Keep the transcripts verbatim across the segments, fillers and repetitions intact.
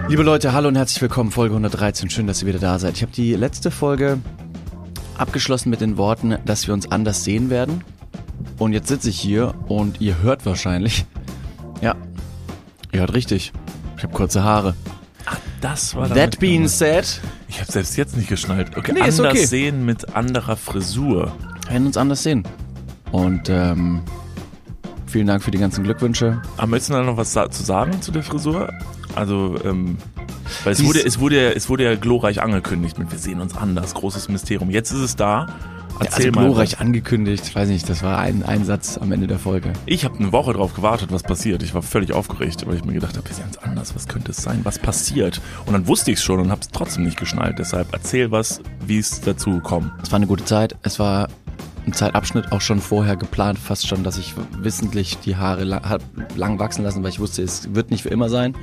Liebe Leute, hallo und herzlich willkommen, Folge hundertdreizehn. Schön, dass ihr wieder da seid. Ich habe die letzte Folge abgeschlossen mit den Worten, dass wir uns anders sehen werden. Und jetzt sitze ich hier und ihr hört wahrscheinlich, ja, ihr hört richtig, ich habe kurze Haare. Ach, das war That being said. Ich habe selbst jetzt nicht geschnallt. Okay, Nee, anders ist okay. sehen mit anderer Frisur. Wir werden uns anders sehen. Und ähm, vielen Dank für die ganzen Glückwünsche. Aber möchtest du da noch was sa- zu sagen zu der Frisur? Also, ähm, weil es Dies- wurde, es, wurde ja, es wurde ja glorreich angekündigt mit wir sehen uns anders, großes Mysterium. Jetzt ist es da. Erzähl also mal. glorreich angekündigt, ich weiß nicht, das war ein, ein Satz am Ende der Folge. Ich habe eine Woche drauf gewartet, was passiert. Ich war völlig aufgeregt, weil ich mir gedacht habe, wir sehen uns anders, was könnte es sein, was passiert? Und dann wusste ich es schon und habe es trotzdem nicht geschnallt. Deshalb erzähl was, wie es dazu kommt. Es war eine gute Zeit, es war ein Zeitabschnitt auch schon vorher geplant, fast schon, dass ich wissentlich die Haare lang, hab lang wachsen lassen, weil ich wusste, es wird nicht für immer sein.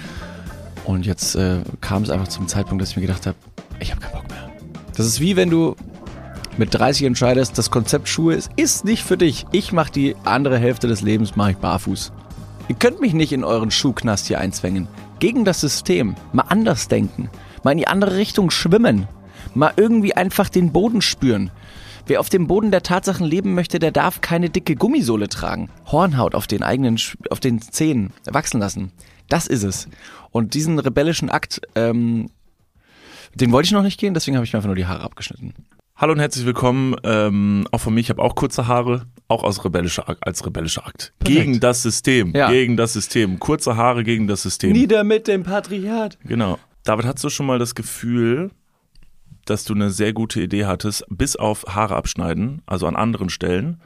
Und jetzt äh, kam es einfach zum Zeitpunkt, dass ich mir gedacht habe, ich habe keinen Bock mehr. Das ist wie wenn du mit dreißig entscheidest, das Konzept Schuhe ist, ist nicht für dich. Ich mache die andere Hälfte des Lebens, mache ich barfuß. Ihr könnt mich nicht in euren Schuhknast hier einzwängen. Gegen das System. Mal anders denken. Mal in die andere Richtung schwimmen. Mal irgendwie einfach den Boden spüren. Wer auf dem Boden der Tatsachen leben möchte, der darf keine dicke Gummisohle tragen. Hornhaut auf den eigenen, auf den Zehen wachsen lassen. Das ist es. Und diesen rebellischen Akt, ähm, den wollte ich noch nicht gehen, deswegen habe ich mir einfach nur die Haare abgeschnitten. Hallo und herzlich willkommen, ähm, auch von mir, ich habe auch kurze Haare, auch aus rebellischer, als rebellischer Akt. Perfekt. Gegen das System, Ja. gegen das System, kurze Haare gegen das System. Nieder mit dem Patriarchat. Genau. David, hast du schon mal das Gefühl, dass du eine sehr gute Idee hattest, bis auf Haare abschneiden, also an anderen Stellen,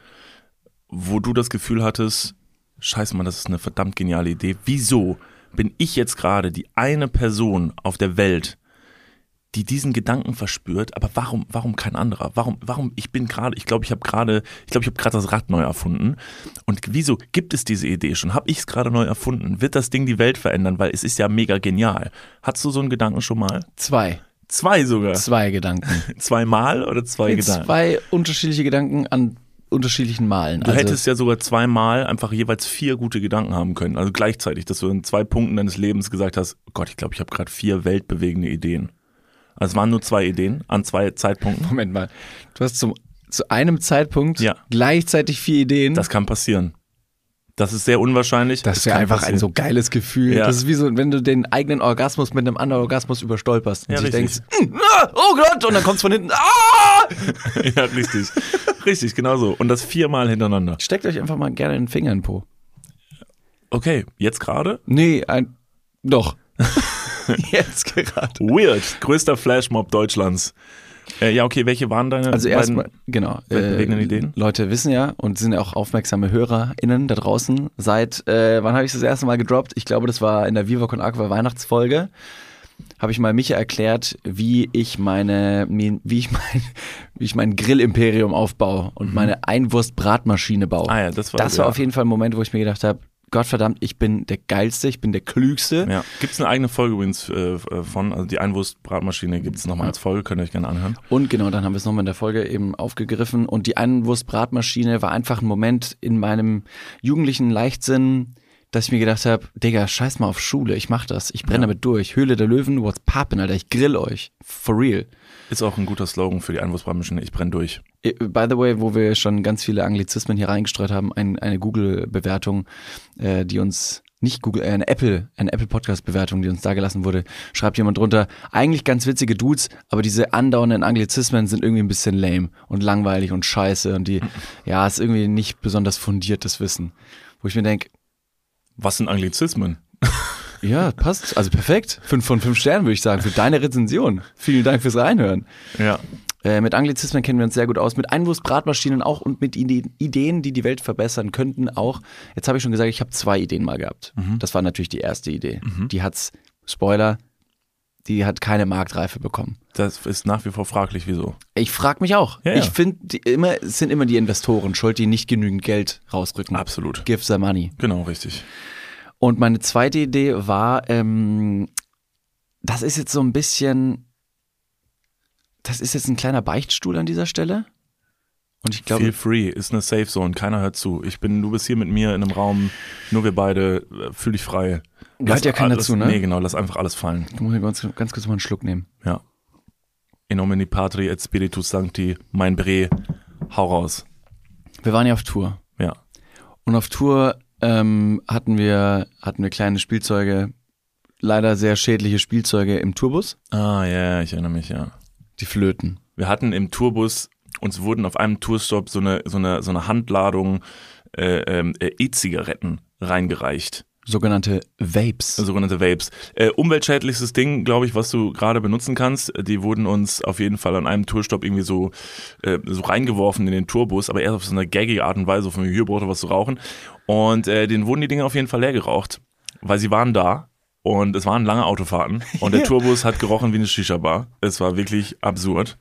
wo du das Gefühl hattest, scheiße Mann, das ist eine verdammt geniale Idee. Wieso bin ich jetzt gerade die eine Person auf der Welt, die diesen Gedanken verspürt, aber warum, warum kein anderer? Warum, warum, ich bin gerade, ich glaube, ich habe gerade, ich glaube, ich habe gerade das Rad neu erfunden. Und wieso gibt es diese Idee schon? Habe ich es gerade neu erfunden? Wird das Ding die Welt verändern? Weil es ist ja mega genial. Hattest du so einen Gedanken schon mal? Zwei. Zwei sogar. Zwei Gedanken. Zweimal oder zwei Gedanken? Zwei unterschiedliche Gedanken an unterschiedlichen Malen. Du hättest ja sogar zweimal einfach jeweils vier gute Gedanken haben können. Also gleichzeitig, dass du in zwei Punkten deines Lebens gesagt hast, oh Gott, ich glaube, ich habe gerade vier weltbewegende Ideen. Also es waren nur zwei Ideen an zwei Zeitpunkten. Moment mal. Du hast zum, zu einem Zeitpunkt Ja. gleichzeitig vier Ideen. Das kann passieren. Das ist sehr unwahrscheinlich. Das Es ist ja kann einfach passieren. ein so geiles Gefühl. Ja. Das ist wie so, wenn du den eigenen Orgasmus mit einem anderen Orgasmus überstolperst und Ja, dich richtig. denkst, "Mm, ah, oh Gott, und dann kommst du von hinten, ah! Ja, richtig. Richtig, genau so. Und das viermal hintereinander. Steckt euch einfach mal gerne den Finger in den Po. Okay, jetzt gerade? Nee, ein, doch. Jetzt gerade. Weird. Größter Flashmob Deutschlands. Äh, ja, okay, welche waren deine Also beiden erstmal, genau. weltbewegenden Ideen? Leute wissen ja und sind ja auch aufmerksame HörerInnen da draußen. Seit, äh, wann habe ich das erste Mal gedroppt? Ich glaube, das war in der Viva Con Aqua Weihnachtsfolge. Habe ich mal Micha erklärt, wie ich meine, wie ich mein, wie ich mein Grillimperium aufbaue und meine Einwurst-Bratmaschine baue. Ah ja, das war Das war ja. auf jeden Fall ein Moment, wo ich mir gedacht habe, Gottverdammt, ich bin der Geilste, ich bin der Klügste. Ja. Gibt es eine eigene Folge übrigens äh, von, also die Einwurst-Bratmaschine gibt es nochmal als Folge, könnt ihr euch gerne anhören. Und genau, dann haben wir es nochmal in der Folge eben aufgegriffen. Und die Einwurst-Bratmaschine war einfach ein Moment in meinem jugendlichen Leichtsinn, dass ich mir gedacht habe, Digga, scheiß mal auf Schule, ich mach das, ich brenne Ja. damit durch. Höhle der Löwen, what's poppin', Alter, ich grill euch. For real. Ist auch ein guter Slogan für die Einwurstbratmaschine, ich brenne durch. By the way, wo wir schon ganz viele Anglizismen hier reingestreut haben, ein, eine Google-Bewertung, äh, die uns, nicht Google, äh, eine Apple, eine Apple-Podcast-Bewertung, die uns da gelassen wurde, schreibt jemand drunter, eigentlich ganz witzige Dudes, aber diese andauernden Anglizismen sind irgendwie ein bisschen lame und langweilig und scheiße und die, ja, ist irgendwie nicht besonders fundiertes Wissen. Wo ich mir denke, Was sind Anglizismen? ja, passt, also perfekt, fünf von fünf Sternen würde ich sagen, für deine Rezension. Vielen Dank fürs Reinhören. Ja. Äh, mit Anglizismen kennen wir uns sehr gut aus, mit Einwurstbratmaschinen auch und mit Ide- Ideen, die die Welt verbessern könnten auch. Jetzt habe ich schon gesagt, ich habe zwei Ideen mal gehabt. Mhm. Das war natürlich die erste Idee. Die hat's, Spoiler, die hat keine Marktreife bekommen. Das ist nach wie vor fraglich, wieso. Ich frage mich auch. Ja, ja. Ich finde, immer, es sind immer die Investoren schuld, die nicht genügend Geld rausrücken. Absolut. Give the money. Genau, richtig. Und meine zweite Idee war, ähm, das ist jetzt so ein bisschen, das ist jetzt ein kleiner Beichtstuhl an dieser Stelle. Und ich glaube, Feel free, ist eine Safe Zone, keiner hört zu. Ich bin, du bist hier mit mir in einem Raum, nur wir beide, äh, fühl dich frei. Gehört ja keiner alles, dazu, ne? Nee, genau, lass einfach alles fallen. Ich muss ganz, ganz kurz mal einen Schluck nehmen. Ja. In nomine Patri et Spiritus Sancti, mein Bre, hau raus. Wir waren ja auf Tour. Ja. Und auf Tour ähm, hatten wir hatten wir kleine Spielzeuge, leider sehr schädliche Spielzeuge im Tourbus. Ah, ja, ja, ich erinnere mich, ja. Die Flöten. Wir hatten im Tourbus, uns wurden auf einem Tourstop so eine, so eine, so eine Handladung äh, äh, E-Zigaretten reingereicht. Sogenannte Vapes. Sogenannte Vapes. Äh, umweltschädlichstes Ding, glaube ich, was du gerade benutzen kannst. Die wurden uns auf jeden Fall an einem Tourstopp irgendwie so, äh, so reingeworfen in den Tourbus, aber erst auf so eine gaggige Art und Weise, so von mir, hier braucht er was zu rauchen. Und äh, denen wurden die Dinge auf jeden Fall leer geraucht, weil sie waren da und es waren lange Autofahrten und der Tourbus hat gerochen wie eine Shisha-Bar. Es war wirklich absurd.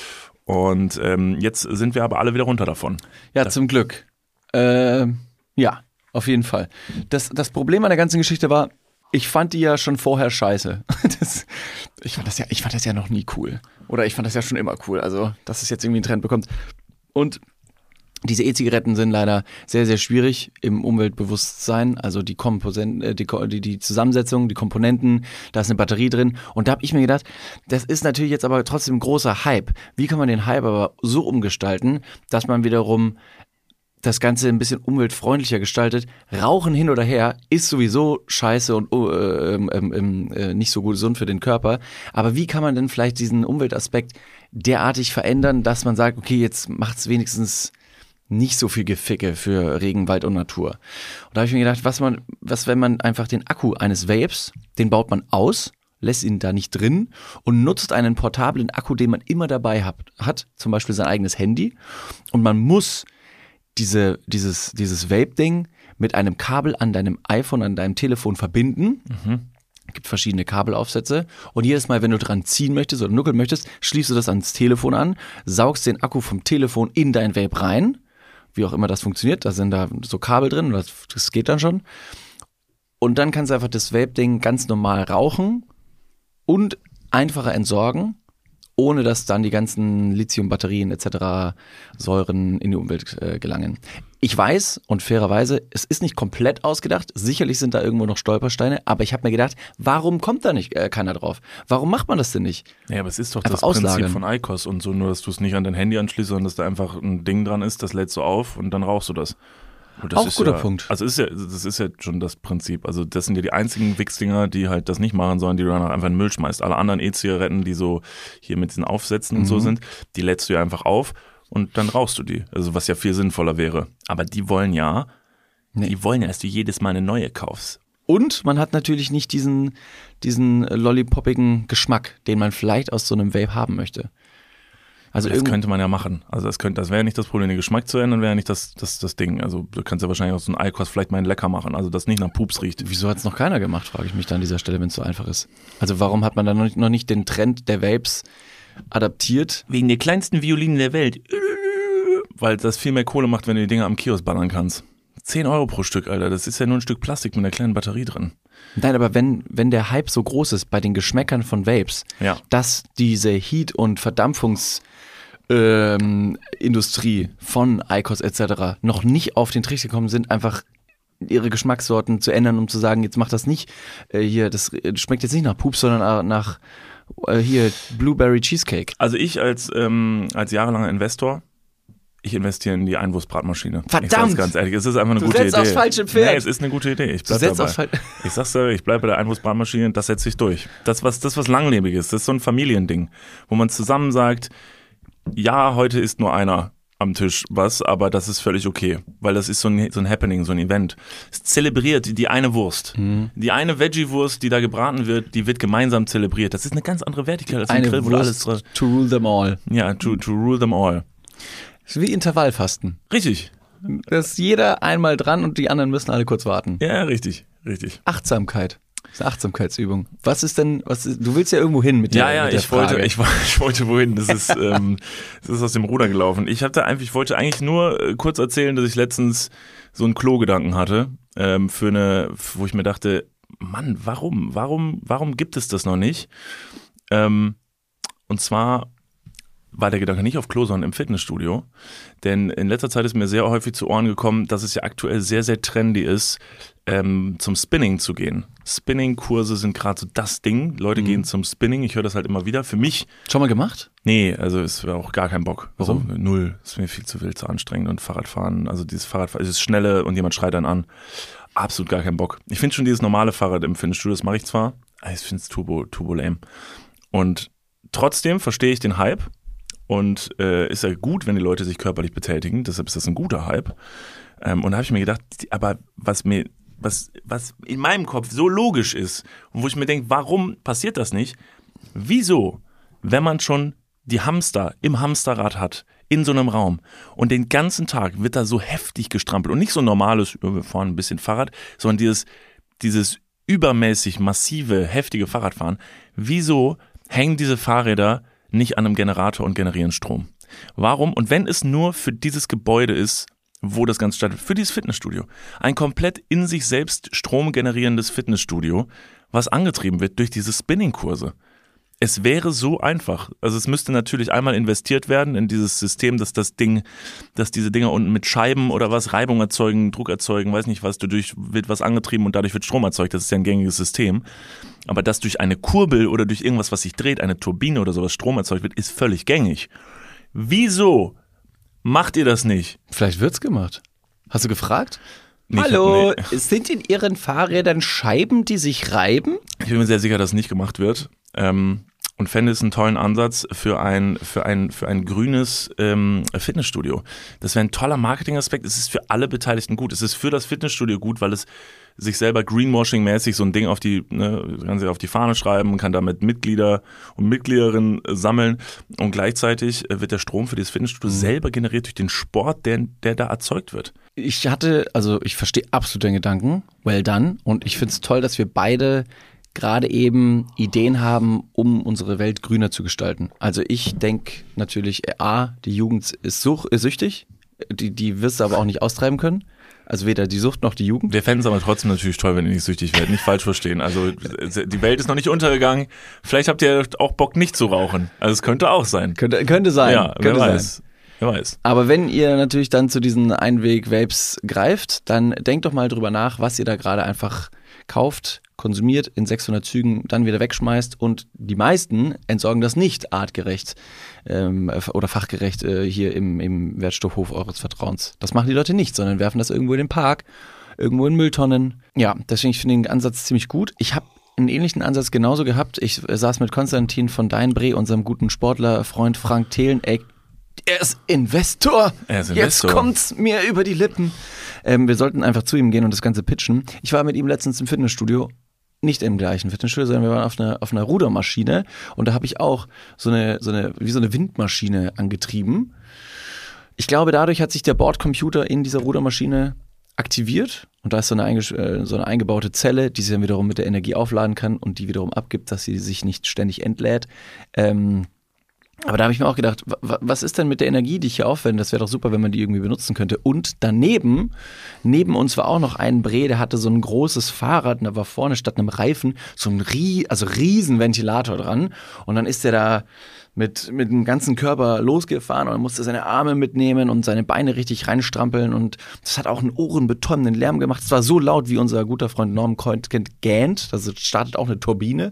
Und ähm, jetzt sind wir aber alle wieder runter davon. Ja, zum Glück. Äh, ja. Auf jeden Fall. Das, das Problem an der ganzen Geschichte war, ich fand die ja schon vorher scheiße. Das, ich, fand das ja, ich fand das ja noch nie cool. Oder ich fand das ja schon immer cool. Also, dass es jetzt irgendwie einen Trend bekommt. Und diese E-Zigaretten sind leider sehr, sehr schwierig im Umweltbewusstsein. Also die, Komposen- äh, die, die, die Zusammensetzung, die Komponenten, da ist eine Batterie drin. Und da habe ich mir gedacht, das ist natürlich jetzt aber trotzdem ein großer Hype. Wie kann man den Hype aber so umgestalten, dass man wiederum das Ganze ein bisschen umweltfreundlicher gestaltet. Rauchen hin oder her ist sowieso scheiße und äh, äh, äh, nicht so gesund für den Körper. Aber wie kann man denn vielleicht diesen Umweltaspekt derartig verändern, dass man sagt, okay, jetzt macht's wenigstens nicht so viel Geficke für Regenwald und Natur. Und da habe ich mir gedacht, was man, was wenn man einfach den Akku eines Vapes, den baut man aus, lässt ihn da nicht drin und nutzt einen portablen Akku, den man immer dabei hat, hat zum Beispiel sein eigenes Handy. Und man muss diese, dieses, dieses Vape-Ding mit einem Kabel an deinem iPhone, an deinem Telefon verbinden. Mhm. Es gibt verschiedene Kabelaufsätze. Und jedes Mal, wenn du dran ziehen möchtest oder nuckeln möchtest, schließt du das ans Telefon an, saugst den Akku vom Telefon in dein Vape rein. Wie auch immer das funktioniert. Da sind da so Kabel drin. Das, das geht dann schon. Und dann kannst du einfach das Vape-Ding ganz normal rauchen und einfacher entsorgen, ohne dass dann die ganzen Lithium-Batterien et cetera Säuren in die Umwelt äh, gelangen. Ich weiß und fairerweise, es ist nicht komplett ausgedacht. Sicherlich sind da irgendwo noch Stolpersteine, aber ich habe mir gedacht, warum kommt da nicht äh, keiner drauf? Warum macht man das denn nicht? Ja, aber es ist doch einfach das auslagern. Prinzip von I Q O S und so, nur dass du es nicht an dein Handy anschließt, sondern dass da einfach ein Ding dran ist, das lädst du auf und dann rauchst du das. Das auch ist guter ja, Punkt. Also ist ja, das ist ja schon das Prinzip. Also das sind ja die einzigen Wichsdinger, die halt das nicht machen sollen, die du dann einfach in den Müll schmeißt. Alle anderen E-Zigaretten, die so hier mit diesen Aufsätzen mhm. und so sind, die lädst du ja einfach auf und dann rauchst du die. Also was ja viel sinnvoller wäre. Aber die wollen ja, nee. die wollen ja, dass du jedes Mal eine neue kaufst. Und man hat natürlich nicht diesen, diesen lollipoppigen Geschmack, den man vielleicht aus so einem Vape haben möchte. Also das könnte man ja machen. Also das könnte, das wäre ja nicht das Problem, den Geschmack zu ändern, wäre ja nicht das, das, das Ding. Also du kannst ja wahrscheinlich aus so einem I Q O S vielleicht mal einen lecker machen, also das nicht nach Pups riecht. Wieso hat es noch keiner gemacht, frage ich mich da an dieser Stelle, wenn es so einfach ist. Also warum hat man dann noch nicht, noch nicht den Trend der Vapes adaptiert? Wegen der kleinsten Violinen der Welt. Weil das viel mehr Kohle macht, wenn du die Dinger am Kiosk ballern kannst. zehn Euro pro Stück, Alter. Das ist ja nur ein Stück Plastik mit einer kleinen Batterie drin. Nein, aber wenn, wenn der Hype so groß ist bei den Geschmäckern von Vapes, ja. dass diese Heat- und Verdampfungs- Ähm, Industrie von I Q O S et cetera noch nicht auf den Trichter gekommen sind, einfach ihre Geschmackssorten zu ändern, um zu sagen, jetzt macht das nicht äh, hier, das schmeckt jetzt nicht nach Pups, sondern nach äh, hier Blueberry Cheesecake. Also ich als, ähm, als jahrelanger Investor, ich investiere in die Einwurfsbratmaschine. Verdammt! Ich sag's ganz ehrlich, es ist einfach eine du gute setzt Idee. Aufs falsche Pferd. Nee, es ist eine gute Idee. Ich bleib du setzt dabei. aufs Fal- ich sag's dir, ich bleibe bei der Einwurfsbratmaschine, das setze ich durch. Das was, das was langlebiges, das ist so ein Familiending, wo man zusammen sagt, ja, heute ist nur einer am Tisch was, aber das ist völlig okay, weil das ist so ein, so ein Happening, so ein Event. Es zelebriert die, die eine Wurst. Mhm. Die eine Veggie-Wurst, die da gebraten wird, die wird gemeinsam zelebriert. Das ist eine ganz andere Wertigkeit als eine ein Grill, wo Wurst alles to rule them all. Ja, to, to rule them all. Das ist wie Intervallfasten. Richtig. Da ist jeder einmal dran und die anderen müssen alle kurz warten. Ja, richtig, richtig. Achtsamkeit. Das ist eine Achtsamkeitsübung. Was ist denn, was ist, du willst ja irgendwo hin mit der, ja, ja, mit der ich Frage. wollte, ich, ich wollte wohin. Das ist, ähm, das ist aus dem Ruder gelaufen. Ich hatte einfach, ich wollte eigentlich nur äh, kurz erzählen, dass ich letztens so einen Klo-Gedanken hatte, ähm, für eine, wo ich mir dachte, Mann, warum, warum, warum gibt es das noch nicht? Ähm, und zwar war der Gedanke nicht auf Klo, sondern im Fitnessstudio. Denn in letzter Zeit ist mir sehr häufig zu Ohren gekommen, dass es ja aktuell sehr, sehr trendy ist, ähm, zum Spinning zu gehen. Spinning-Kurse sind gerade so das Ding. Leute mhm. gehen zum Spinning. Ich höre das halt immer wieder. Für mich... Schon mal gemacht? Nee, also es wäre auch gar kein Bock. Also Warum? null. Ist mir viel zu wild, zu anstrengend. Und Fahrradfahren, also dieses Fahrradfahren, dieses Schnelle und jemand schreit dann an. Absolut gar keinen Bock. Ich finde schon dieses normale Fahrrad im Fitnessstudio, das mache ich zwar, aber ich finde es turbo, turbo lame. Und trotzdem verstehe ich den Hype und äh, ist ja gut, wenn die Leute sich körperlich betätigen. Deshalb ist das ein guter Hype. Ähm, und da habe ich mir gedacht, aber was mir, was, was in meinem Kopf so logisch ist und wo ich mir denke, warum passiert das nicht? Wieso, wenn man schon die Hamster im Hamsterrad hat, in so einem Raum und den ganzen Tag wird da so heftig gestrampelt und nicht so normales, wir fahren ein bisschen Fahrrad, sondern dieses, dieses übermäßig massive, heftige Fahrradfahren. Wieso hängen diese Fahrräder nicht an einem Generator und generieren Strom? Warum? Und wenn es nur für dieses Gebäude ist, wo das Ganze stattfindet, für dieses Fitnessstudio, ein komplett in sich selbst Strom generierendes Fitnessstudio, was angetrieben wird durch diese Spinning-Kurse. Es wäre so einfach. Also es müsste natürlich einmal investiert werden in dieses System, dass das Ding, dass diese Dinger unten mit Scheiben oder was Reibung erzeugen, Druck erzeugen, weiß nicht was, dadurch wird was angetrieben und dadurch wird Strom erzeugt. Das ist ja ein gängiges System. Aber dass durch eine Kurbel oder durch irgendwas, was sich dreht, eine Turbine oder sowas Strom erzeugt wird, ist völlig gängig. Wieso macht ihr das nicht? Vielleicht wird's gemacht. Hast du gefragt? Nicht, Hallo, nee. Sind in Ihren Fahrrädern Scheiben, die sich reiben? Ich bin mir sehr sicher, dass es nicht gemacht wird. Ähm, und fände es einen tollen Ansatz für ein, für ein, für ein grünes ähm, Fitnessstudio. Das wäre ein toller Marketingaspekt. Es ist für alle Beteiligten gut. Es ist für das Fitnessstudio gut, weil es sich selber Greenwashing-mäßig so ein Ding auf die, ne, kann sich auf die Fahne schreiben, kann damit Mitglieder und Mitgliederinnen sammeln und gleichzeitig wird der Strom für dieses Fitnessstudio mhm. selber generiert durch den Sport, der, der da erzeugt wird. Ich hatte, also ich verstehe absolut den Gedanken, well done, und ich finde es toll, dass wir beide gerade eben Ideen haben, um unsere Welt grüner zu gestalten. Also ich denke natürlich, A, die Jugend ist, such, ist süchtig, die, die wirst du aber auch nicht austreiben können. Also weder die Sucht noch die Jugend. Wir fänden es aber trotzdem natürlich toll, wenn ihr nicht süchtig werdet. Nicht falsch verstehen. Also die Welt ist noch nicht untergegangen. Vielleicht habt ihr auch Bock, nicht zu rauchen. Also es könnte auch sein. Könnte, könnte sein. Ja, könnte wer weiß. Sein. Wer weiß. Aber wenn ihr natürlich dann zu diesen Einweg-Vapes greift, dann denkt doch mal drüber nach, was ihr da gerade einfach kauft, konsumiert, in sechshundert Zügen dann wieder wegschmeißt, und die meisten entsorgen das nicht artgerecht ähm, oder fachgerecht äh, hier im, im Wertstoffhof eures Vertrauens. Das machen die Leute nicht, sondern werfen das irgendwo in den Park, irgendwo in Mülltonnen. Ja, deswegen finde ich den Ansatz ziemlich gut. Ich habe einen ähnlichen Ansatz genauso gehabt. Ich äh, saß mit Konstantin von Deinbre, unserem guten Sportlerfreund Frank Thelen. Ey, er ist Investor. Er ist Investor. Jetzt kommt's mir über die Lippen. Ähm, wir sollten einfach zu ihm gehen und das Ganze pitchen. Ich war mit ihm letztens im Fitnessstudio. Nicht im gleichen Fitnessstudio, sondern wir waren auf einer, auf einer Rudermaschine, und da habe ich auch so eine, so eine, wie so eine Windmaschine angetrieben. Ich glaube, dadurch hat sich der Bordcomputer in dieser Rudermaschine aktiviert, und da ist so eine, einge- so eine eingebaute Zelle, die sich dann wiederum mit der Energie aufladen kann und die wiederum abgibt, dass sie sich nicht ständig entlädt. Ähm, Aber da habe ich mir auch gedacht, w- was ist denn mit der Energie, die ich hier aufwende? Das wäre doch super, wenn man die irgendwie benutzen könnte. Und daneben, neben uns war auch noch ein Bre, der hatte so ein großes Fahrrad, und da war vorne statt einem Reifen so ein Rie- also riesen Ventilator dran. Und dann ist der da mit, mit dem ganzen Körper losgefahren und musste seine Arme mitnehmen und seine Beine richtig reinstrampeln. Und das hat auch einen ohrenbetäubenden Lärm gemacht. Es war so laut, wie unser guter Freund Norm kennt, gähnt. Also startet auch eine Turbine.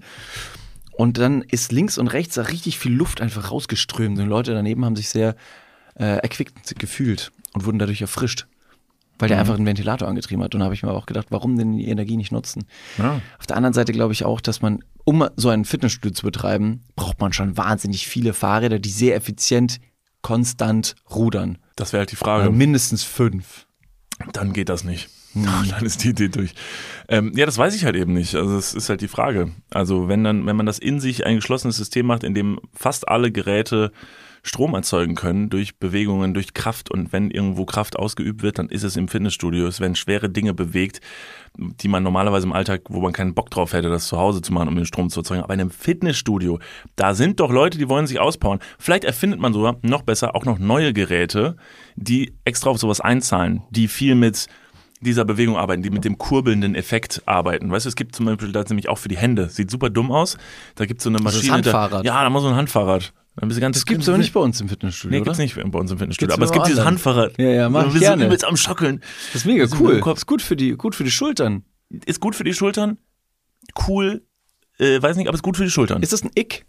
Und dann ist links und rechts da richtig viel Luft einfach rausgeströmt. Und Leute daneben haben sich sehr äh, erquickt gefühlt und wurden dadurch erfrischt, weil der mhm. einfach einen Ventilator angetrieben hat. Und da habe ich mir auch gedacht, warum denn die Energie nicht nutzen? Ja. Auf der anderen Seite glaube ich auch, dass man, um so ein Fitnessstudio zu betreiben, braucht man schon wahnsinnig viele Fahrräder, die sehr effizient, konstant rudern. Das wäre halt die Frage. Also mindestens fünf. Dann geht das nicht. Dann ist die Idee durch. Ähm, ja, das weiß ich halt eben nicht. Also das ist halt die Frage. Also wenn dann, wenn man das in sich ein geschlossenes System macht, in dem fast alle Geräte Strom erzeugen können durch Bewegungen, durch Kraft, und wenn irgendwo Kraft ausgeübt wird, dann ist es im Fitnessstudio. Es werden schwere Dinge bewegt, die man normalerweise im Alltag, wo man keinen Bock drauf hätte, das zu Hause zu machen, um den Strom zu erzeugen. Aber in einem Fitnessstudio, da sind doch Leute, die wollen sich auspowern. Vielleicht erfindet man sogar, noch besser, auch noch neue Geräte, die extra auf sowas einzahlen, die viel mit dieser Bewegung arbeiten, die mit dem kurbelnden Effekt arbeiten. Weißt du, es gibt zum Beispiel da nämlich auch für die Hände, sieht super dumm aus, da gibt es so eine Maschine. Also das Handfahrrad. Da, ja, da muss so ein Handfahrrad. Dann bist du ganz Das gibt's aber nicht bei uns im Fitnessstudio, Nee, oder? gibt's nicht bei uns im Fitnessstudio. Gibt's Aber es nur gibt dieses anderen. Handfahrrad. Ja, ja, mach wir ich sind gerne. übelst am Schockeln. Das ist mega Das ist cool. im Kopf. Das ist gut für die, gut für die Schultern. Ist gut für die Schultern. Cool. Äh, weiß nicht, aber ist gut für die Schultern. Ist das ein Ick?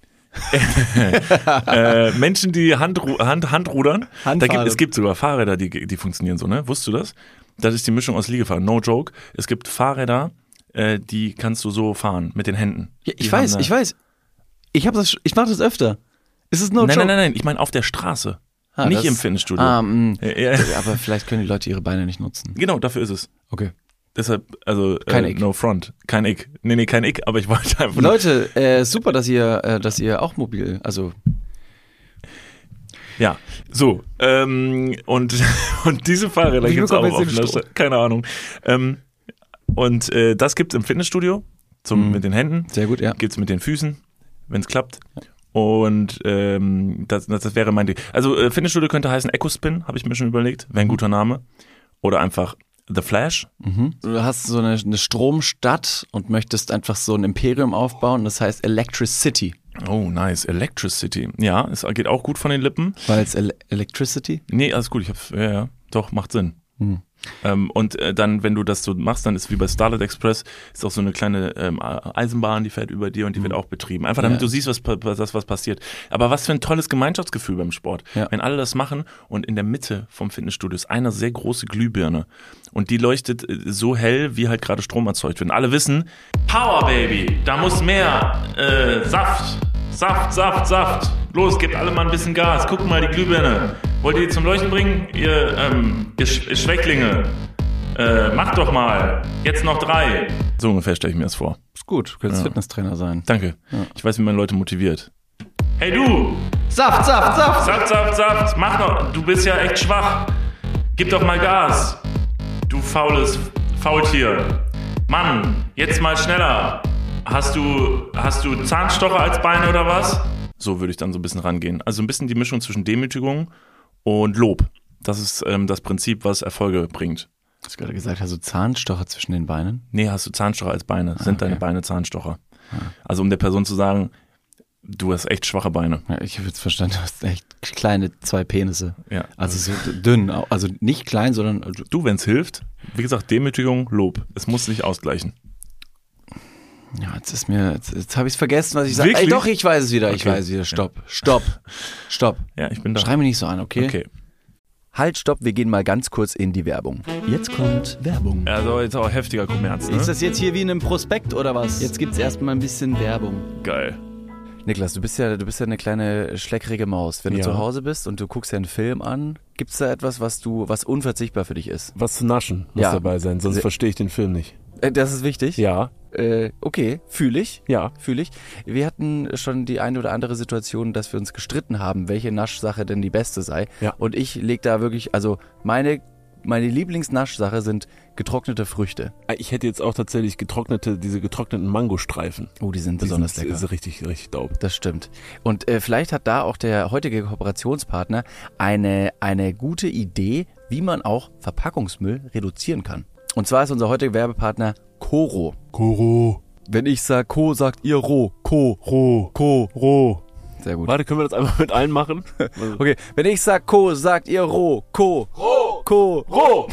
äh, Menschen, die Handru Hand, Handrudern. Da gibt, Handfahren. es gibt sogar Fahrräder, die, die funktionieren so, ne? Wusstest du das? Das ist die Mischung aus Liegefahren. No joke. Es gibt Fahrräder, äh, die kannst du so fahren mit den Händen. Ja, ich Die weiß, haben ich weiß. Ich hab das, ich mache das öfter. Ist es no Nein, joke? nein, nein, nein. Ich meine auf der Straße. Ah, nicht das- im Fitnessstudio. Ah, mh. Ja, ja. Aber vielleicht können die Leute ihre Beine nicht nutzen. Genau, dafür ist es. Okay. Deshalb, also Kein äh, Ick. no front. Kein Ick. Nee, nee, kein Ick, aber ich wollte einfach nur- Leute, äh, super, dass ihr, äh, dass ihr auch mobil, also Ja, so. Ähm, und, und diese Fahrräder Wie gibt es auch bekommen wir auf jetzt der den Straße. Keine Ahnung. Ähm, und äh, das gibt es im Fitnessstudio, zum, Mhm. mit den Händen. sehr gut, ja. Gibt es mit den Füßen, wenn es klappt. Und ähm, das, das, das wäre mein Ding. Also äh, Fitnessstudio könnte heißen Ecospin, habe ich mir schon überlegt. Wäre ein guter Name. Oder einfach The Flash. Mhm. Du hast so eine, eine Stromstadt und möchtest einfach so ein Imperium aufbauen, das heißt Electricity. Oh, nice. Electricity. Ja, es geht auch gut von den Lippen. Weil es Ele Electricity? Nee, alles gut. Ich hab's, ja, ja. Doch, macht Sinn. Mhm. Ähm, und äh, dann, wenn du das so machst, dann ist wie bei Starlight Express, ist auch so eine kleine ähm, Eisenbahn, die fährt über dir und die wird auch betrieben. Einfach damit Ja. du siehst, was, pa- was, was passiert. Aber was für ein tolles Gemeinschaftsgefühl beim Sport. Ja. Wenn alle das machen und in der Mitte vom Fitnessstudio ist eine sehr große Glühbirne und die leuchtet äh, so hell, wie halt gerade Strom erzeugt wird. Und alle wissen, Power Baby, da muss mehr äh, Saft, Saft, Saft, Saft. Los, gebt alle mal ein bisschen Gas. Guckt mal, die Glühbirne. Wollt ihr die zum Leuchten bringen? Ihr, ähm, ihr Sch Schwächlinge. Äh, macht doch mal. Jetzt noch drei. So ungefähr stelle ich mir das vor. Ist gut, du könntest Ja. Fitnesstrainer sein. Danke. Ja. Ich weiß, wie man Leute motiviert. Hey du! Saft, Saft, Saft! Saft, Saft, Saft! Mach doch! Du bist ja echt schwach. Gib doch mal Gas. Du faules Faultier. Mann, jetzt mal schneller. Hast du, hast du Zahnstocher als Beine oder was? So würde ich dann so ein bisschen rangehen. Also ein bisschen die Mischung zwischen Demütigung und Lob. Das ist ähm, das Prinzip, was Erfolge bringt. Hast du gerade gesagt, hast du Zahnstocher zwischen den Beinen? Nee, hast du Zahnstocher als Beine? Sind okay. deine Beine Zahnstocher? Also um der Person zu sagen, du hast echt schwache Beine. Ja, ich habe jetzt verstanden, du hast echt kleine zwei Penisse. Ja. Also so dünn, also nicht klein, sondern also Du, wenn es hilft, wie gesagt, Demütigung, Lob. Es muss sich ausgleichen. ja, jetzt ist mir, jetzt, jetzt habe ich es vergessen, was ich sage. Ey, Wirklich? doch, ich weiß es wieder, ich Okay. weiß es wieder. Stopp, stopp, stopp. Ja, ich bin da. Schrei mich nicht so an, okay? Okay. Halt, stopp, wir gehen mal ganz kurz in die Werbung. Jetzt kommt Werbung. Also jetzt auch heftiger Kommerz, ne? Ist das jetzt hier wie in einem Prospekt oder was? Jetzt gibt's erstmal ein bisschen Werbung. Geil. Niklas, du bist ja, du bist ja eine kleine schleckrige Maus. Wenn du Ja. zu Hause bist und du guckst ja einen Film an, gibt's da etwas, was du, was unverzichtbar für dich ist? Was zu naschen muss Ja. dabei sein, sonst Se- verstehe ich den Film nicht. Äh, das ist wichtig. Ja, Äh, okay, fühle ich. ja. Fühle ich. Wir hatten schon die eine oder andere Situation, dass wir uns gestritten haben, welche Naschsache denn die beste sei. Ja. Und ich leg da wirklich, also meine, meine Lieblingsnaschsache sind getrocknete Früchte. Ich hätte jetzt auch tatsächlich getrocknete, diese getrockneten Mangostreifen. Oh, die sind Die besonders sind, lecker. ist richtig, richtig dope. Das stimmt. Und äh, vielleicht hat da auch der heutige Kooperationspartner eine, eine gute Idee, wie man auch Verpackungsmüll reduzieren kann. Und zwar ist unser heutiger Werbepartner Coro. Koro, Wenn ich sag Co, sagt ihr Ro. Co. Ro, Co. Ro. Sehr gut. Warte, können wir das einfach mit allen machen? Okay, wenn ich sag Co, sagt ihr Ro. Co. Ro. Co. Ro!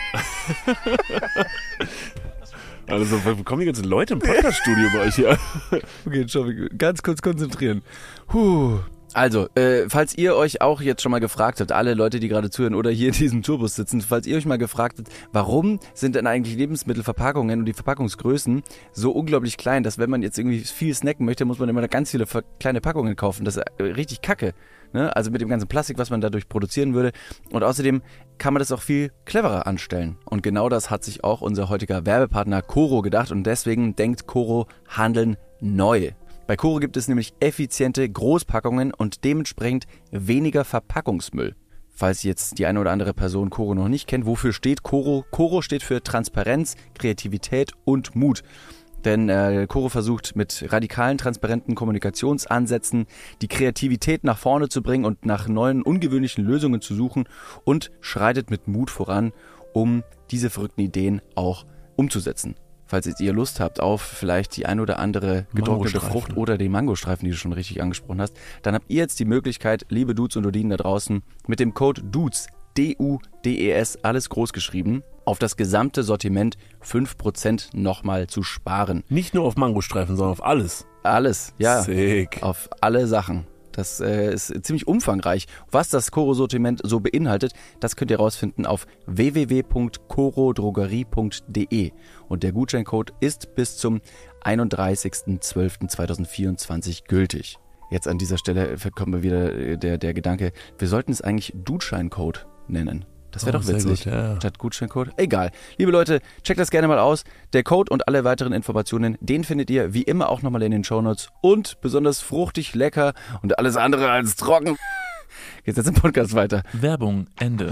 Also, wo kommen die ganzen Leute im Podcast-Studio bei euch hier? Okay, Entschuldigung, ganz kurz konzentrieren. Puh. Also, äh, falls ihr euch auch jetzt schon mal gefragt habt, alle Leute, die gerade zuhören oder hier in diesem Tourbus sitzen, falls ihr euch mal gefragt habt, warum sind denn eigentlich Lebensmittelverpackungen und die Verpackungsgrößen so unglaublich klein, dass wenn man jetzt irgendwie viel snacken möchte, muss man immer ganz viele ver- kleine Packungen kaufen. Das ist äh, richtig kacke. Ne? Also mit dem ganzen Plastik, was man dadurch produzieren würde. Und außerdem kann man das auch viel cleverer anstellen. Und genau das hat sich auch unser heutiger Werbepartner Coro gedacht und deswegen denkt Coro Handeln neu. Bei Coro gibt es nämlich effiziente Großpackungen und dementsprechend weniger Verpackungsmüll. Falls jetzt die eine oder andere Person Coro noch nicht kennt, wofür steht Coro? Coro steht für Transparenz, Kreativität und Mut. Denn äh, Coro versucht mit radikalen, transparenten Kommunikationsansätzen die Kreativität nach vorne zu bringen und nach neuen, ungewöhnlichen Lösungen zu suchen und schreitet mit Mut voran, um diese verrückten Ideen auch umzusetzen. falls jetzt ihr Lust habt auf vielleicht die ein oder andere getrocknete Mangostreifen. Frucht oder die Mangostreifen, die du schon richtig angesprochen hast, dann habt ihr jetzt die Möglichkeit, liebe Dudes und Dudinen da draußen, mit dem Code DUDES, D U D E S, alles groß geschrieben, auf das gesamte Sortiment fünf Prozent nochmal zu sparen. Nicht nur auf Mangostreifen, sondern auf alles. Alles, ja. Sick. Auf alle Sachen. Das äh, ist ziemlich umfangreich. Was das Koro-Sortiment so beinhaltet, das könnt ihr rausfinden auf w w w punkt koro drogerie punkt d e. Und der Gutscheincode ist bis zum einunddreißigsten zwölften zweitausendvierundzwanzig gültig. Jetzt an dieser Stelle kommt mir wieder der, der Gedanke, wir sollten es eigentlich Gutscheincode nennen. Das wäre Oh, doch sehr witzig. gut, ja. Statt Gutscheincode. Egal. Liebe Leute, checkt das gerne mal aus. Der Code und alle weiteren Informationen, den findet ihr wie immer auch nochmal in den Shownotes. Und besonders fruchtig, lecker und alles andere als trocken. Geht's jetzt im Podcast weiter. Werbung, Ende.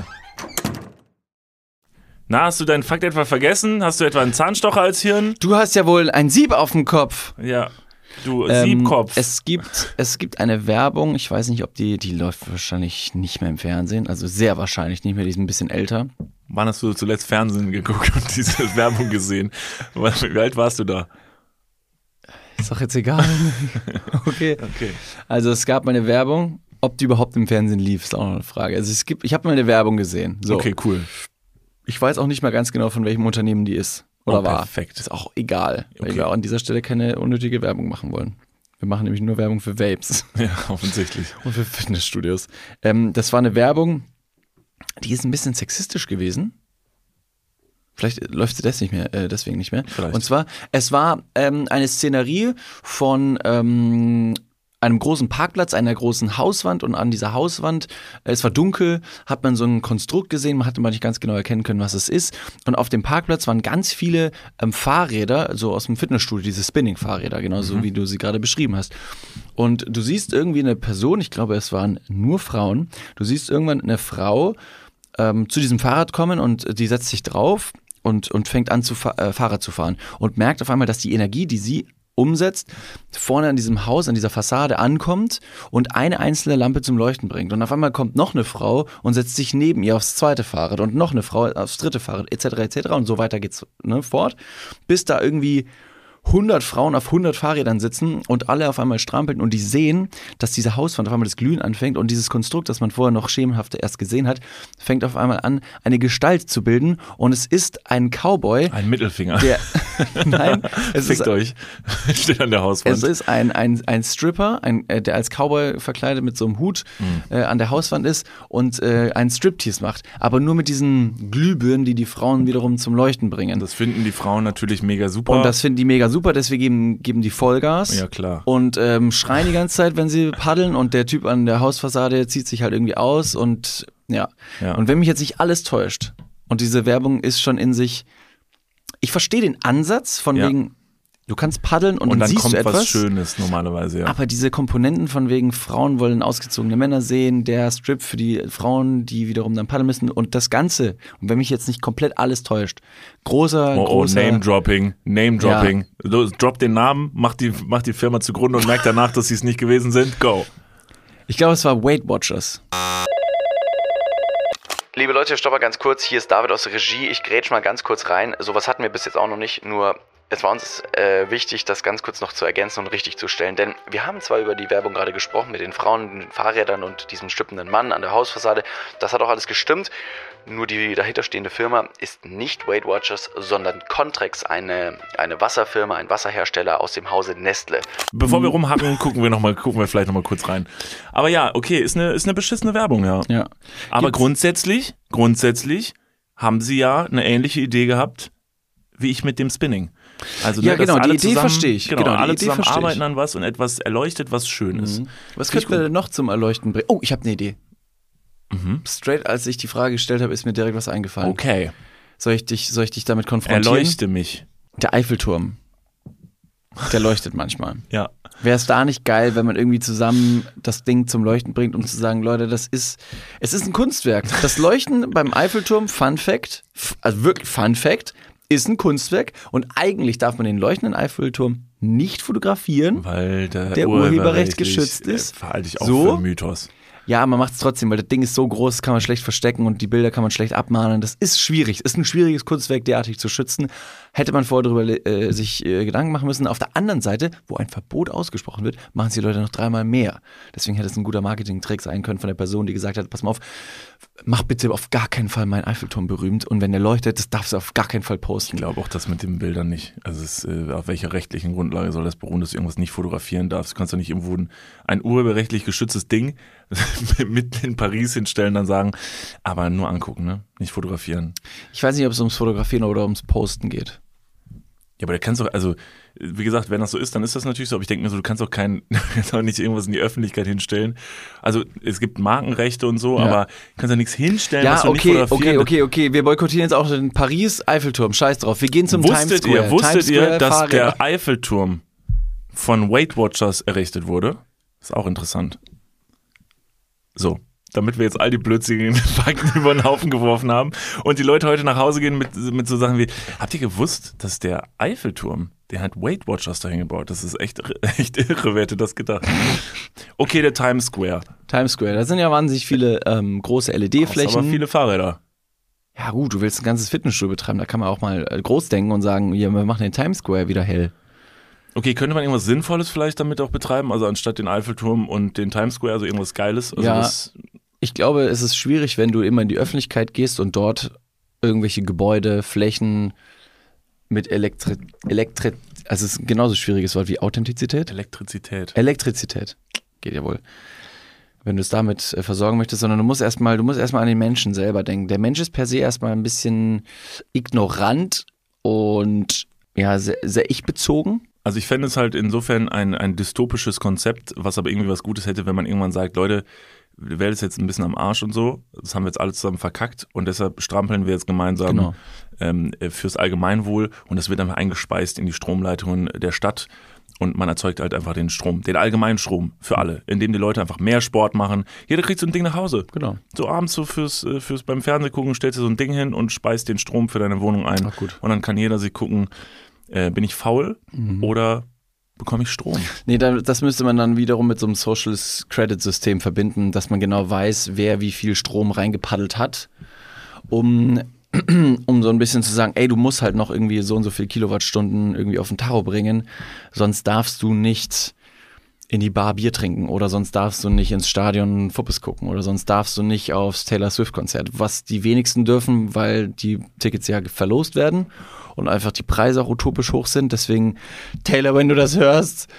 Na, hast du deinen Fakt etwa vergessen? Hast du etwa einen Zahnstocher als Hirn? Du hast ja wohl ein Sieb auf dem Kopf. Ja. Du, Ähm, Siebkopf. Es gibt, es gibt eine Werbung, ich weiß nicht, ob die, die läuft wahrscheinlich nicht mehr im Fernsehen, also sehr wahrscheinlich nicht mehr, die ist ein bisschen älter. Wann hast du zuletzt Fernsehen geguckt und diese Werbung gesehen? Wie alt warst du da? Ist doch jetzt egal. Okay. Okay. Also es gab mal eine Werbung, ob die überhaupt im Fernsehen lief, ist auch noch eine Frage. Also es gibt, ich habe mal eine Werbung gesehen. So. Okay, cool. Ich weiß auch nicht mal ganz genau, von welchem Unternehmen die ist. Oder Oh, war. perfekt. Ist auch egal, weil Okay. wir auch an dieser Stelle keine unnötige Werbung machen wollen. Wir machen nämlich nur Werbung für Vapes Ja, offensichtlich. und für Fitnessstudios. Ähm, das war eine Werbung, die ist ein bisschen sexistisch gewesen. Vielleicht läuft sie das nicht mehr, äh, deswegen nicht mehr. Vielleicht. Und zwar, es war ähm, eine Szenerie von ähm, einem großen Parkplatz, einer großen Hauswand, und an dieser Hauswand, äh, es war dunkel, hat man so ein Konstrukt gesehen, man hatte mal nicht ganz genau erkennen können, was es ist, und auf dem Parkplatz waren ganz viele ähm, Fahrräder, so aus dem Fitnessstudio, diese Spinning-Fahrräder, genauso Mhm. wie du sie gerade beschrieben hast. Und du siehst irgendwie eine Person, ich glaube, es waren nur Frauen, du siehst irgendwann eine Frau ähm, zu diesem Fahrrad kommen, und die setzt sich drauf und, und fängt an, zu fa- äh, Fahrrad zu fahren und merkt auf einmal, dass die Energie, die sie umsetzt, vorne an diesem Haus, an dieser Fassade ankommt und eine einzelne Lampe zum Leuchten bringt. Und auf einmal kommt noch eine Frau und setzt sich neben ihr aufs zweite Fahrrad und noch eine Frau aufs dritte Fahrrad, et cetera et cetera. Und so weiter geht's, ne, fort, bis da irgendwie hundert Frauen auf hundert Fahrrädern sitzen und alle auf einmal strampeln, und die sehen, dass diese Hauswand auf einmal das Glühen anfängt, und dieses Konstrukt, das man vorher noch schemenhaft erst gesehen hat, fängt auf einmal an, eine Gestalt zu bilden, und es ist ein Cowboy, Ein Mittelfinger. der, nein, es ist, Fickt euch. Steht an der Hauswand. es ist ein, ein, ein Stripper, ein, äh, der als Cowboy verkleidet mit so einem Hut äh, an der Hauswand ist und äh, einen Striptease macht, aber nur mit diesen Glühbirnen, die die Frauen wiederum zum Leuchten bringen. Das finden die Frauen natürlich mega super. Und das finden die mega super, deswegen geben, geben die Vollgas. Ja, klar. Und ähm, schreien die ganze Zeit, wenn sie paddeln, und der Typ an der Hausfassade zieht sich halt irgendwie aus, und ja. Ja. Und wenn mich jetzt nicht alles täuscht, und diese Werbung ist schon in sich, ich verstehe den Ansatz von Ja. wegen, du kannst paddeln und, Und dann siehst kommt du etwas. was Schönes normalerweise, ja. Aber diese Komponenten von wegen, Frauen wollen ausgezogene Männer sehen, der Strip für die Frauen, die wiederum dann paddeln müssen, und das Ganze, und wenn mich jetzt nicht komplett alles täuscht, großer, Oh, oh, großer, Name-Dropping, Name-Dropping. Du drop den Namen, mach die, mach die Firma zugrunde und merk danach, dass sie es nicht gewesen sind. Go. ich glaube, es war Weight Watchers. Liebe Leute, stopp mal ganz kurz, hier ist David aus der Regie, ich grätsch mal ganz kurz rein. Sowas hatten wir bis jetzt auch noch nicht, nur es war uns äh, wichtig, das ganz kurz noch zu ergänzen und richtig zu stellen, denn wir haben zwar über die Werbung gerade gesprochen mit den Frauen, den Fahrrädern und diesem stippenden Mann an der Hausfassade, das hat auch alles gestimmt, nur die dahinterstehende Firma ist nicht Weight Watchers, sondern Contrex, eine, eine Wasserfirma, ein Wasserhersteller aus dem Hause Nestle. Bevor wir rumhacken, gucken wir noch mal, gucken wir vielleicht noch mal kurz rein. Aber ja, okay, ist eine, ist eine beschissene Werbung, ja. Ja. Aber Gibt's- grundsätzlich, grundsätzlich haben sie ja eine ähnliche Idee gehabt, wie ich mit dem Spinning. Also, Ja, ne, dass genau, die alle Idee zusammen, verstehe ich. Genau, Genau, die alle Idee zusammen verstehe ich. arbeiten an was und etwas erleuchtet, was schön ist. Was Finde ich könnten wir denn noch zum Erleuchten bringen? Oh, ich habe eine Idee. Straight, als ich die Frage gestellt habe, ist mir direkt was eingefallen. Okay, Soll ich dich, soll ich dich damit konfrontieren? erleuchte mich. Der Eiffelturm. Der leuchtet manchmal. Ja. Wäre es da nicht geil, wenn man irgendwie zusammen das Ding zum Leuchten bringt, um zu sagen, Leute, das ist, es ist ein Kunstwerk. Das Leuchten beim Eiffelturm, Fun Fact, f- also wirklich Fun Fact, ist ein Kunstwerk, und eigentlich darf man den leuchtenden Eiffelturm nicht fotografieren. Weil der, Der urheberrechtsgeschützt ist. äh, Halte ich auch So? für einen Mythos. Ja, man macht es trotzdem, weil das Ding ist so groß, das kann man schlecht verstecken und die Bilder kann man schlecht abmahnen. Das ist schwierig. Es ist ein schwieriges Kunstwerk, derartig zu schützen. Hätte man vorher darüber äh, sich äh, Gedanken machen müssen. Auf der anderen Seite, wo ein Verbot ausgesprochen wird, machen es die Leute noch dreimal mehr. Deswegen hätte es ein guter Marketing-Trick sein können von der Person, die gesagt hat, pass mal auf, mach bitte auf gar keinen Fall meinen Eiffelturm berühmt und wenn der leuchtet, das darfst du auf gar keinen Fall posten. Ich glaube auch das mit den Bildern nicht. Also es, äh, auf welcher rechtlichen Grundlage soll das beruhen, dass du irgendwas nicht fotografieren darfst? Du kannst doch nicht irgendwo ein, ein urheberrechtlich geschütztes Ding mitten in Paris hinstellen, dann sagen, aber nur angucken, ne? Nicht fotografieren. Ich weiß nicht, ob es ums Fotografieren oder ums Posten geht. Ja, aber der kannst doch, also wie gesagt, wenn das so ist, dann ist das natürlich so, aber ich denke mir so, du kannst doch kein, kannst auch nicht irgendwas in die Öffentlichkeit hinstellen. Also es gibt Markenrechte und so, Ja. aber du kannst ja nichts hinstellen, Ja, was du okay, nicht fotografieren. okay, okay, okay. Wir boykottieren jetzt auch den Paris-Eiffelturm. Scheiß drauf. Wir gehen zum Times Wusstet Square. ihr, wusstet Times ihr, Square dass Fahrräder. der Eiffelturm von Weight Watchers errichtet wurde? Ist auch interessant. So, damit wir jetzt all die blödsinnigen Fakten über den Haufen geworfen haben und die Leute heute nach Hause gehen mit, mit so Sachen wie, habt ihr gewusst, dass der Eiffelturm, der hat Weight Watchers dahin gebaut? Das ist echt, echt irre, wer hätte das gedacht? Okay, der Times Square. Times Square. Da sind ja wahnsinnig viele ähm, große L E D-Flächen. Aber viele Fahrräder. Ja gut, du willst ein ganzes Fitnessstudio betreiben. Da kann man auch mal äh, groß denken und sagen, ja, wir machen den Times Square wieder hell. Okay, könnte man irgendwas Sinnvolles vielleicht damit auch betreiben? Also anstatt den Eiffelturm und den Times Square, also irgendwas Geiles? Also Ja. das, Ich glaube, es ist schwierig, wenn du immer in die Öffentlichkeit gehst und dort irgendwelche Gebäude, Flächen mit Elektri... Elektri also es ist ein genauso schwieriges Wort wie Authentizität. Elektrizität. Elektrizität. Geht ja wohl. Wenn du es damit äh, versorgen möchtest, sondern du musst erstmal, du musst erstmal an den Menschen selber denken. Der Mensch ist per se erstmal ein bisschen ignorant und ja, sehr, sehr ich-bezogen. Also ich fände es halt insofern ein, ein dystopisches Konzept, was aber irgendwie was Gutes hätte, wenn man irgendwann sagt, Leute, die Welt ist jetzt ein bisschen am Arsch und so, das haben wir jetzt alle zusammen verkackt und deshalb strampeln wir jetzt gemeinsam Genau. ähm, fürs Allgemeinwohl und das wird dann eingespeist in die Stromleitungen der Stadt und man erzeugt halt einfach den Strom, den allgemeinen Strom für alle, indem die Leute einfach mehr Sport machen. Jeder kriegt so ein Ding nach Hause. Genau. So abends so fürs, äh, fürs beim Fernseh gucken, stellst du so ein Ding hin und speist den Strom für deine Wohnung ein. Ach gut. Und dann kann jeder sich gucken, äh, bin ich faul oder bekomme ich Strom? Nee, da, das müsste man dann wiederum mit so einem Social Credit System verbinden, dass man genau weiß, wer wie viel Strom reingepaddelt hat, um, um so ein bisschen zu sagen, ey, du musst halt noch irgendwie so und so viele Kilowattstunden irgendwie auf den Tacho bringen, sonst darfst du nicht in die Bar Bier trinken oder sonst darfst du nicht ins Stadion Fuppes gucken oder sonst darfst du nicht aufs Taylor Swift Konzert, was die wenigsten dürfen, weil die Tickets ja verlost werden und einfach die Preise auch utopisch hoch sind. Deswegen, Taylor, wenn du das hörst,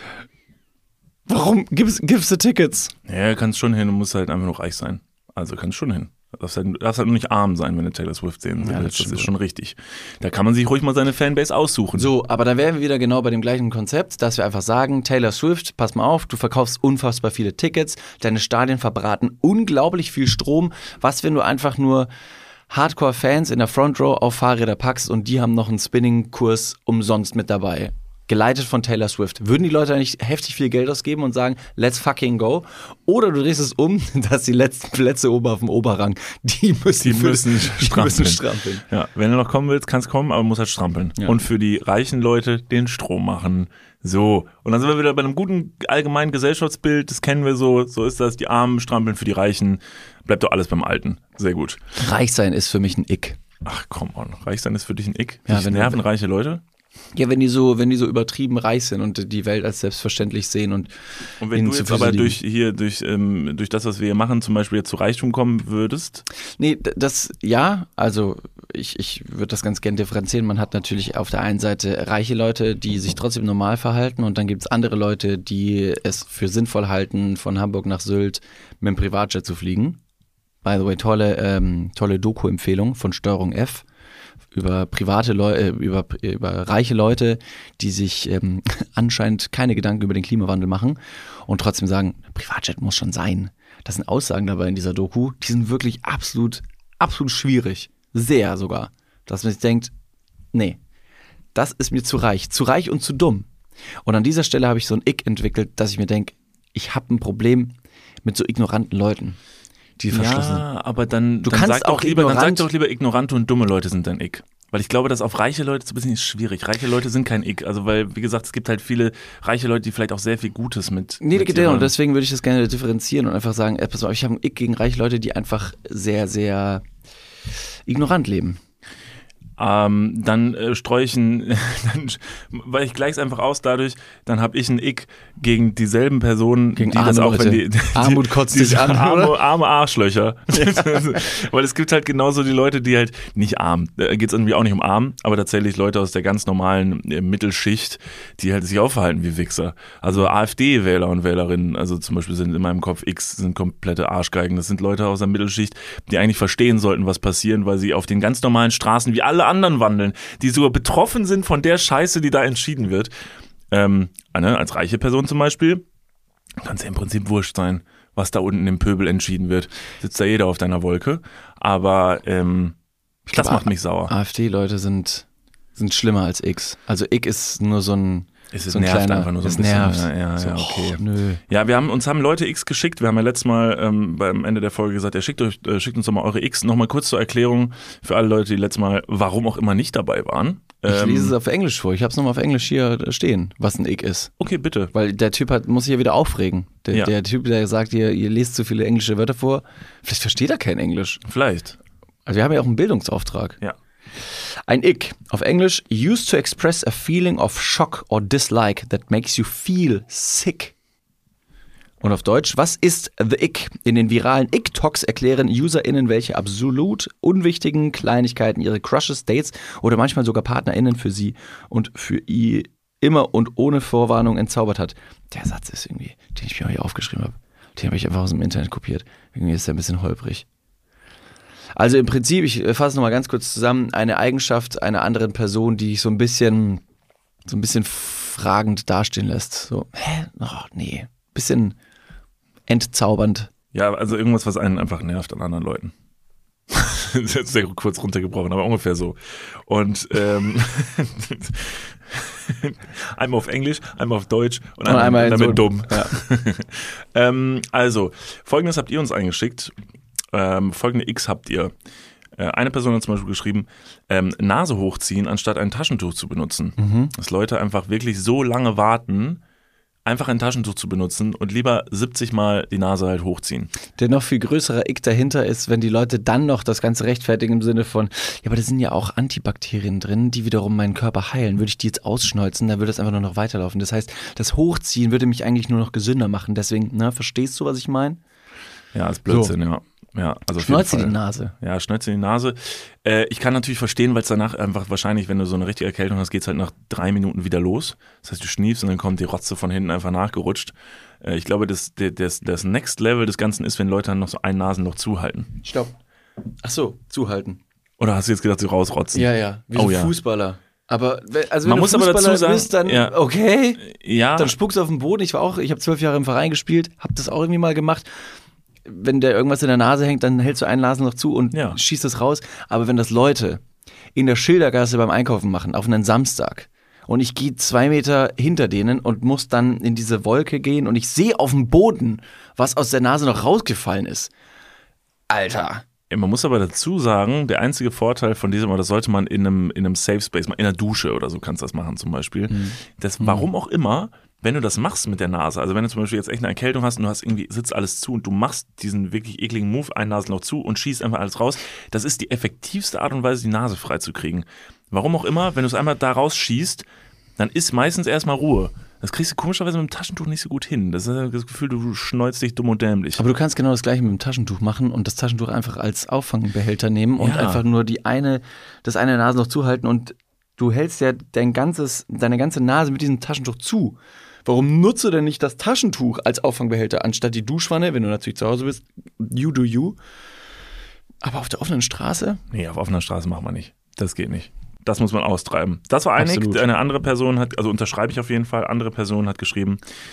warum gibst, gibst du Tickets? Ja, kannst schon hin, du musst halt einfach nur reich sein. Also kannst schon hin. Du darfst halt, du darfst halt nur nicht arm sein, wenn du Taylor Swift sehen willst. Ja, das das stimmt. ist schon richtig. Da kann man sich ruhig mal seine Fanbase aussuchen. So, aber da wären wir wieder genau bei dem gleichen Konzept, dass wir einfach sagen, Taylor Swift, pass mal auf, du verkaufst unfassbar viele Tickets, deine Stadien verbraten unglaublich viel Strom, was wenn du einfach nur Hardcore-Fans in der Front Row auf Fahrräder packst und die haben noch einen Spinning-Kurs umsonst mit dabei. Geleitet von Taylor Swift. Würden die Leute nicht heftig viel Geld ausgeben und sagen, let's fucking go? Oder du drehst es um, dass die letzten Plätze oben auf dem Oberrang, die müssen, Die müssen die strampeln. müssen strampeln. Ja, wenn du noch kommen willst, kannst kommen, aber musst halt strampeln. Ja. Und für die reichen Leute den Strom machen. So. Und dann sind wir wieder bei einem guten allgemeinen Gesellschaftsbild. Das kennen wir so. So ist das. Die Armen strampeln für die Reichen. Bleibt doch alles beim Alten. Sehr gut. Reich sein ist für mich ein Ick. Ach, come on. Reich sein ist für dich ein Ick? Ja, Dich wenn du- nerven reiche Leute? Ja, wenn die so, wenn die so übertrieben reich sind und die Welt als selbstverständlich sehen und Und wenn ihnen du zu jetzt Füßen aber liegen. durch hier, durch, ähm, durch das, was wir hier machen, zum Beispiel jetzt zu Reichtum kommen würdest, Nee, d- das, ja, also ich, ich würde das ganz gern differenzieren. Man hat natürlich auf der einen Seite reiche Leute, die sich trotzdem normal verhalten und dann gibt es andere Leute, die es für sinnvoll halten, von Hamburg nach Sylt mit dem Privatjet zu fliegen. By the way, tolle, ähm, tolle Doku-Empfehlung von Steuerung F über private Leute, über, über reiche Leute, die sich ähm, anscheinend keine Gedanken über den Klimawandel machen und trotzdem sagen, Privatjet muss schon sein. Das sind Aussagen dabei in dieser Doku, die sind wirklich absolut, absolut schwierig. Sehr sogar. Dass man sich denkt, nee, das ist mir zu reich. Zu reich und zu dumm. Und an dieser Stelle habe ich so ein Ick entwickelt, dass ich mir denke, ich habe ein Problem mit so ignoranten Leuten, die verschlossen sind. ja, aber dann, Du dann kannst sag doch auch lieber, dann sag ignorant- doch lieber, ignorante und dumme Leute sind dein Ick. Weil ich glaube, dass auf reiche Leute so ein bisschen ist schwierig. Reiche Leute sind kein Ick. Also weil, wie gesagt, es gibt halt viele reiche Leute, die vielleicht auch sehr viel Gutes mit. Nee, mit genau. Und deswegen würde ich das gerne differenzieren und einfach sagen, ey, pass auf, ich habe einen Ick gegen reiche Leute, die einfach sehr, sehr ignorant leben. Ähm, dann äh, streue ich ein, dann, weil ich gleich's einfach aus dadurch, dann habe ich einen Ick gegen dieselben Personen, gegen die das auch, Leute. wenn die, die Armut kotzt die, dich an, arme, oder? arme Arschlöcher. Ja. Weil es gibt halt genauso die Leute, die halt nicht arm, da geht's irgendwie auch nicht um arm, aber tatsächlich Leute aus der ganz normalen äh, Mittelschicht, die halt sich auch verhalten wie Wichser. Also AfD-Wähler und Wählerinnen, also zum Beispiel sind in meinem Kopf X, sind komplette Arschgeigen. Das sind Leute aus der Mittelschicht, die eigentlich verstehen sollten, was passiert, weil sie auf den ganz normalen Straßen wie alle anderen wandeln, die sogar betroffen sind von der Scheiße, die da entschieden wird. Ähm, ne, als reiche Person zum Beispiel, kann es ja im Prinzip wurscht sein, was da unten im Pöbel entschieden wird. Sitzt da jeder auf deiner Wolke. Aber ähm, das glaub, macht mich sauer. AfD-Leute sind, sind schlimmer als X. Also X ist nur so ein Es ist so ein nervt kleiner, einfach nur so ein es bisschen. nervt. Ja, ja, so, ja, okay. Oh, nö. Ja, wir haben uns haben Leute X geschickt. Wir haben ja letztes Mal ähm, beim Ende der Folge gesagt, ja, schickt euch, äh, schickt uns doch mal eure X. Nochmal kurz zur Erklärung für alle Leute, die letztes Mal, warum auch immer nicht dabei waren. Ich Ähm, lese es auf Englisch vor. Ich habe es nochmal auf Englisch hier stehen, was ein Ick ist. Okay, bitte. Weil der Typ hat, muss sich ja wieder aufregen. Der, Ja. der Typ, der sagt, ihr, ihr lest zu viele englische Wörter vor. Vielleicht versteht er kein Englisch. Vielleicht. Also wir haben ja auch einen Bildungsauftrag. Ja. Ein Ick, auf Englisch, used to express a feeling of shock or dislike that makes you feel sick. Und auf Deutsch, was ist the Ick? In den viralen Ick-Talks erklären UserInnen, welche absolut unwichtigen Kleinigkeiten ihre Crushes, Dates oder manchmal sogar PartnerInnen für sie und für ihr immer und ohne Vorwarnung entzaubert hat. Der Satz ist irgendwie, den ich mir hier aufgeschrieben habe, den habe ich einfach aus dem Internet kopiert. Irgendwie ist der ein bisschen holprig. Also im Prinzip, ich fasse nochmal ganz kurz zusammen, eine Eigenschaft einer anderen Person, die ich so ein bisschen, so ein bisschen fragend dastehen lässt. So, hä? Oh, nee. Bisschen entzaubernd. Ja, also irgendwas, was einen einfach nervt an anderen Leuten. Das ist jetzt sehr kurz runtergebrochen, aber ungefähr so. Und ähm, einmal auf Englisch, einmal auf Deutsch und, Und einmal, einmal damit so- dumm. Ja. ähm, also, folgendes habt ihr uns eingeschickt. Ähm, folgende X habt ihr. Äh, eine Person hat zum Beispiel geschrieben, ähm, Nase hochziehen, anstatt ein Taschentuch zu benutzen. Mhm. Dass Leute einfach wirklich so lange warten, einfach ein Taschentuch zu benutzen und lieber siebzig Mal die Nase halt hochziehen. Der noch viel größere Ick dahinter ist, wenn die Leute dann noch das Ganze rechtfertigen im Sinne von, ja, aber da sind ja auch Antibakterien drin, die wiederum meinen Körper heilen. Würde ich die jetzt ausschneuzen, dann würde das einfach nur noch weiterlaufen. Das heißt, das Hochziehen würde mich eigentlich nur noch gesünder machen. Deswegen, na, verstehst du, was ich meine? Ja, ist Blödsinn, ja. Ja, also auf Schneuze jeden in die Fall. Nase. Ja, Schneuze in die Nase. Äh, ich kann natürlich verstehen, weil es danach einfach wahrscheinlich, wenn du so eine richtige Erkältung hast, geht es halt nach drei Minuten wieder los. Das heißt, du schniefst und dann kommt die Rotze von hinten einfach nachgerutscht. Äh, ich glaube, das, das, das Next Level des Ganzen ist, wenn Leute dann noch so ein Nasenloch zuhalten. Stopp. Ach so, zuhalten. Oder hast du jetzt gedacht, sie rausrotzen? Ja, ja, wie Oh so ja. Fußballer. Aber wenn- also wenn Man du muss aber Fußballer dazu sagen, bist, dann ja. okay, Ja, dann spuckst du auf den Boden. Ich war auch, ich habe zwölf Jahre im Verein gespielt, habe das auch irgendwie mal gemacht. Wenn der irgendwas in der Nase hängt, dann hältst du ein Nasenloch zu und Ja. schießt es raus. Aber wenn das Leute in der Schildergasse beim Einkaufen machen, auf einen Samstag, und ich gehe zwei Meter hinter denen und muss dann in diese Wolke gehen und ich sehe auf dem Boden, was aus der Nase noch rausgefallen ist. Alter. man muss aber dazu sagen, der einzige Vorteil von diesem, oder das sollte man in einem, in einem Safe Space, mal in der Dusche oder so kannst du das machen zum Beispiel, Mhm. das, warum auch immer, wenn du das machst mit der Nase, also wenn du zum Beispiel jetzt echt eine Erkältung hast und du hast irgendwie, sitzt alles zu und du machst diesen wirklich ekligen Move, ein Nasenloch zu und schießt einfach alles raus, das ist die effektivste Art und Weise, die Nase freizukriegen. Warum auch immer, wenn du es einmal da rausschießt, dann ist meistens erstmal Ruhe. Das kriegst du komischerweise mit dem Taschentuch nicht so gut hin. Das ist das Gefühl, du schneuzt dich dumm und dämlich. Aber du kannst genau das gleiche mit dem Taschentuch machen und das Taschentuch einfach als Auffangbehälter nehmen und Ja. einfach nur die eine, das eine Nasenloch zuhalten und du hältst ja dein ganzes, deine ganze Nase mit diesem Taschentuch zu. Warum nutzt du denn nicht das Taschentuch als Auffangbehälter anstatt die Duschwanne, wenn du natürlich zu Hause bist? You do you. Aber auf der offenen Straße? Nee, auf offener Straße machen wir nicht. Das geht nicht. Das muss man austreiben. Das war einig. Absolut. Eine andere Person hat, also unterschreibe ich auf jeden Fall, andere Person hat geschrieben,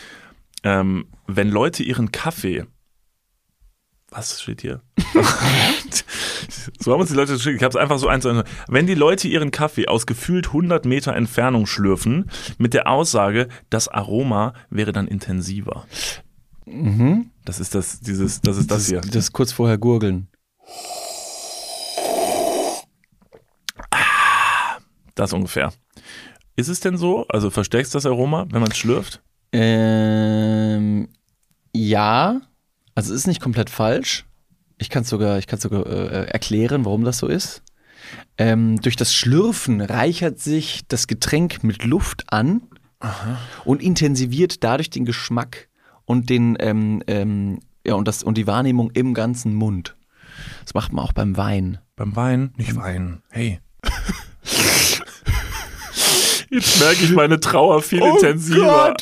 ähm, wenn Leute ihren Kaffee, was steht hier? So haben uns die Leute geschickt. Ich habe es einfach so eins. Wenn die Leute ihren Kaffee aus gefühlt hundert Meter Entfernung schlürfen, mit der Aussage, das Aroma wäre dann intensiver. Mhm. Das ist das, dieses, das ist das hier. Das, das kurz vorher gurgeln. Das ungefähr. Ist es denn so? Also verstärkst du das Aroma, wenn man es schlürft? Ähm, ja, also es ist nicht komplett falsch. Ich kann es sogar, ich kann's sogar äh, erklären, warum das so ist. Ähm, durch das Schlürfen reichert sich das Getränk mit Luft an. Aha. Und intensiviert dadurch den Geschmack und den ähm, ähm, ja und das und die Wahrnehmung im ganzen Mund. Das macht man auch beim Wein. Beim Wein? Nicht Wein. Hey. Jetzt merke ich meine Trauer viel oh intensiver.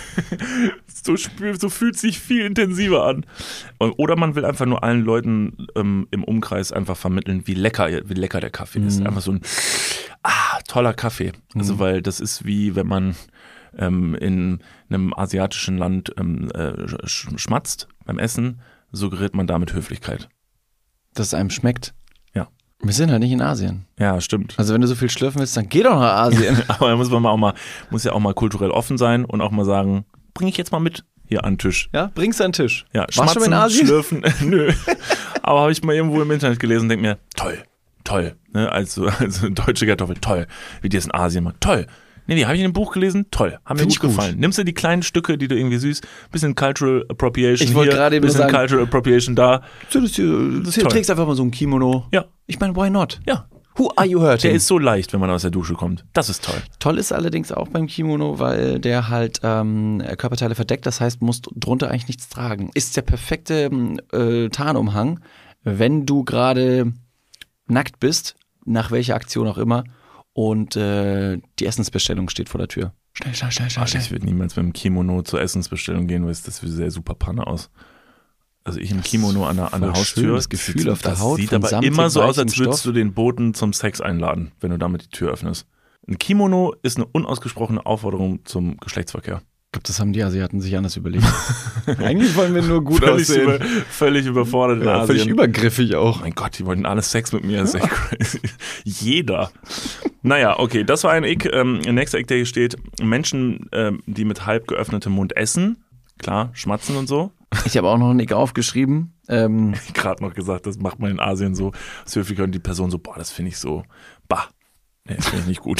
So, spür, so fühlt sich viel intensiver an. Oder man will einfach nur allen Leuten ähm, im Umkreis einfach vermitteln, wie lecker, wie lecker der Kaffee mhm. ist. Einfach so ein ah, toller Kaffee. Also mhm. weil das ist wie wenn man ähm, in einem asiatischen Land ähm, äh, schmatzt beim Essen, suggeriert man damit Höflichkeit. Dass es einem schmeckt. Ja. Wir sind halt nicht in Asien. Ja, stimmt. Also wenn du so viel schlürfen willst, dann geh doch nach Asien. Aber da muss man auch mal, muss ja auch mal kulturell offen sein und auch mal sagen, bring ich jetzt mal mit hier an den Tisch. Ja, bring's an den Tisch. Ja, Warst du schmatzen, in Asien? Schlürfen, nö. Aber habe ich mal irgendwo im Internet gelesen und denke mir, toll, toll. Ne? Also, also deutsche Kartoffel, toll. Wie die es in Asien machen, toll. Nee, nee, habe ich in einem Buch gelesen, toll. Haben mir Find gut ich gefallen. gut. Nimmst du die kleinen Stücke, die du irgendwie süß, bisschen Cultural Appropriation Ich wollte hier, gerade eben bisschen sagen, Cultural Appropriation da. Du, das hier, das hier trägst einfach mal so ein Kimono. Ja. Ich meine, why not? Ja. Who are you hurting? Der ist so leicht, wenn man aus der Dusche kommt. Das ist toll. Toll ist allerdings auch beim Kimono, weil der halt ähm, Körperteile verdeckt, das heißt, musst drunter eigentlich nichts tragen. Ist der perfekte äh, Tarnumhang, wenn du gerade nackt bist, nach welcher Aktion auch immer, und äh, die Essensbestellung steht vor der Tür. Schnell, schnell, schnell, schnell. Also ich würde niemals mit dem Kimono zur Essensbestellung gehen, weil das sehr super Panne aus. Also ich im Kimono an der, an der Haustür. Das Gefühl auf der Haut. Das sieht aber immer so aus, als würdest du den Boten zum Sex einladen, wenn du damit die Tür öffnest. Ein Kimono ist eine unausgesprochene Aufforderung zum Geschlechtsverkehr. Ich glaube, das haben die Asiaten sich anders überlegt. Eigentlich wollen wir nur gut völlig aussehen. Über, völlig überfordert in ja, Asien. Völlig übergriffig auch. Oh mein Gott, die wollten alle Sex mit mir. Das ist echt crazy. Jeder. Naja, okay, das war ein Ick. Ähm, nächster Ick, der hier steht. Menschen, ähm, die mit halb geöffnetem Mund essen. Klar, schmatzen und so. Ich habe auch noch einen Ick aufgeschrieben. Ähm, Gerade noch gesagt, das macht man in Asien so. Das höflich und die Person so, boah, das finde ich so, bah. Nee, das finde ich nicht gut.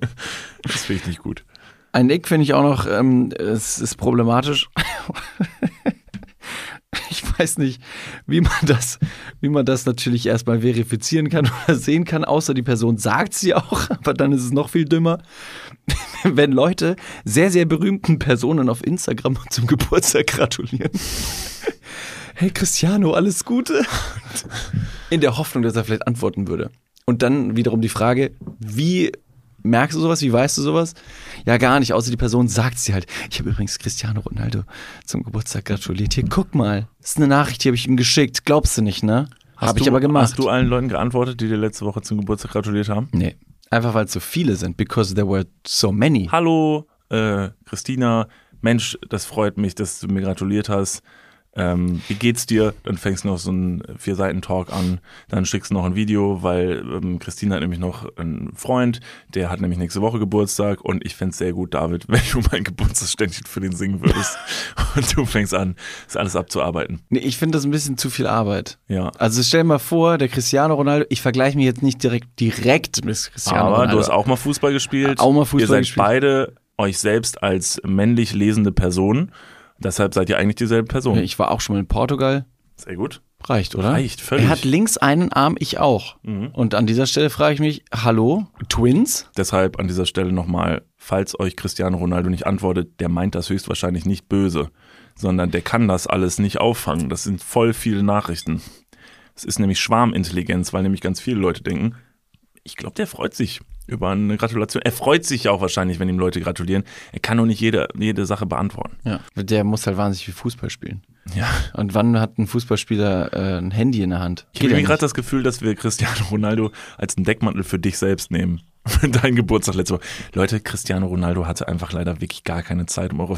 Das finde ich nicht gut. Ein Ick finde ich auch noch, ähm, es ist problematisch. Ich weiß nicht, wie man das, wie man das natürlich erstmal verifizieren kann oder sehen kann, außer die Person sagt sie auch, aber dann ist es noch viel dümmer. Wenn Leute sehr, sehr berühmten Personen auf Instagram zum Geburtstag gratulieren. Hey Cristiano, alles Gute. In der Hoffnung, dass er vielleicht antworten würde. Und dann wiederum die Frage, wie merkst du sowas, wie weißt du sowas? Ja, gar nicht, außer die Person sagt sie halt. Ich habe übrigens Cristiano Ronaldo zum Geburtstag gratuliert. Hier, guck mal, das ist eine Nachricht, die habe ich ihm geschickt. Glaubst du nicht, ne? Habe ich aber gemacht. Hast du allen Leuten geantwortet, die dir letzte Woche zum Geburtstag gratuliert haben? Nee, einfach weil es so viele sind, because there were so many. Hallo, äh, Christina, Mensch, das freut mich, dass du mir gratuliert hast. Ähm, wie geht's dir? Dann fängst du noch so einen Vier-Seiten-Talk an, dann schickst du noch ein Video, weil ähm, Christina hat nämlich noch einen Freund, der hat nämlich nächste Woche Geburtstag und ich fänd's sehr gut, David, wenn du mein Geburtstagsständchen für den singen würdest und du fängst an, das alles abzuarbeiten. Nee, ich finde das ein bisschen zu viel Arbeit. Ja. Also stell dir mal vor, der Cristiano Ronaldo, ich vergleiche mich jetzt nicht direkt direkt mit Cristiano Aber Ronaldo. du hast auch mal Fußball gespielt. Auch mal Fußball Ihr seid gespielt. beide euch selbst als männlich lesende Person. Deshalb seid ihr eigentlich dieselbe Person. Ich war auch schon mal in Portugal. Sehr gut. Reicht, oder? Reicht, völlig. Er hat links einen Arm, ich auch. Mhm. Und an dieser Stelle frage ich mich, hallo, Twins? Deshalb an dieser Stelle nochmal, falls euch Cristiano Ronaldo nicht antwortet, der meint das höchstwahrscheinlich nicht böse, sondern der kann das alles nicht auffangen. Das sind voll viele Nachrichten. Es ist nämlich Schwarmintelligenz, weil nämlich ganz viele Leute denken, ich glaube, der freut sich über eine Gratulation. Er freut sich ja auch wahrscheinlich, wenn ihm Leute gratulieren. Er kann nur nicht jede, jede Sache beantworten. Ja, der muss halt wahnsinnig viel Fußball spielen. Ja. Und wann hat ein Fußballspieler äh, ein Handy in der Hand? Ich habe gerade das Gefühl, dass wir Cristiano Ronaldo als einen Deckmantel für dich selbst nehmen. Für deinen Geburtstag letzte Woche. Leute, Cristiano Ronaldo hatte einfach leider wirklich gar keine Zeit, um eure,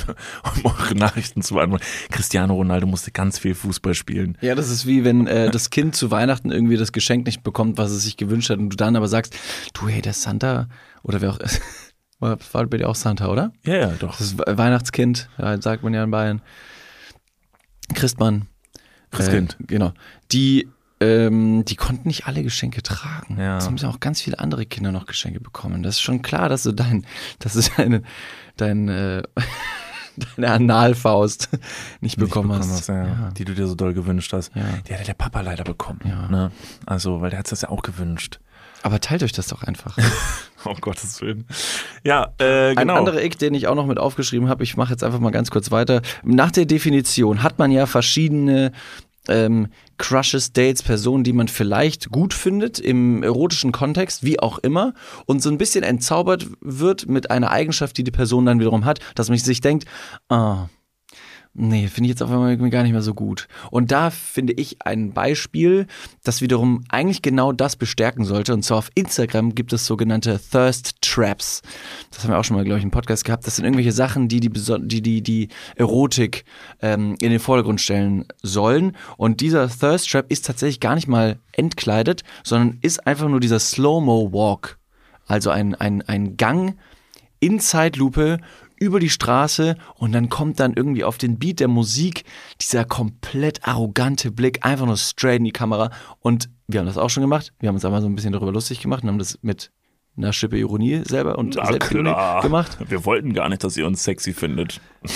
um eure Nachrichten zu beantworten. Cristiano Ronaldo musste ganz viel Fußball spielen. Ja, das ist wie wenn äh, das Kind zu Weihnachten irgendwie das Geschenk nicht bekommt, was es sich gewünscht hat und du dann aber sagst, du, hey, der Santa oder wer auch war bei dir auch Santa, oder? Ja, ja, doch. Das ist Weihnachtskind, ja, sagt man ja in Bayern. Christmann. Christkind. Äh, genau. Die ähm, die konnten nicht alle Geschenke tragen. Ja. Es haben ja auch ganz viele andere Kinder noch Geschenke bekommen. Das ist schon klar, dass du dein, dass du deine, dein, äh, deine Analfaust nicht bekommen, bekommen hast. hast ja. Ja. Die du dir so doll gewünscht hast. Ja. Die hat der Papa leider bekommen. Ja. Ne? Also, weil der hat das ja auch gewünscht. Aber teilt euch das doch einfach. Um Gottes Willen. Ja, äh, genau. Ein anderer Ick, den ich auch noch mit aufgeschrieben habe, ich mache jetzt einfach mal ganz kurz weiter. Nach der Definition hat man ja verschiedene ähm, Crushes, Dates, Personen, die man vielleicht gut findet im erotischen Kontext, wie auch immer, und so ein bisschen entzaubert wird mit einer Eigenschaft, die die Person dann wiederum hat, dass man sich denkt, ah, nee, finde ich jetzt auf einmal irgendwie gar nicht mehr so gut. Und da finde ich ein Beispiel, das wiederum eigentlich genau das bestärken sollte. Und zwar auf Instagram gibt es sogenannte Thirst Traps. Das haben wir auch schon mal, glaube ich, im Podcast gehabt. Das sind irgendwelche Sachen, die die, die, die, die Erotik ähm, in den Vordergrund stellen sollen. Und dieser Thirst Trap ist tatsächlich gar nicht mal entkleidet, sondern ist einfach nur dieser Slow-Mo-Walk. Also ein, ein, ein Gang in Zeitlupe über die Straße und dann kommt dann irgendwie auf den Beat der Musik dieser komplett arrogante Blick, einfach nur straight in die Kamera. Und wir haben das auch schon gemacht. Wir haben uns einmal so ein bisschen darüber lustig gemacht und haben das mit einer Schippe Ironie selber und Na Selbstironie klar. gemacht. Wir wollten gar nicht, dass ihr uns sexy findet.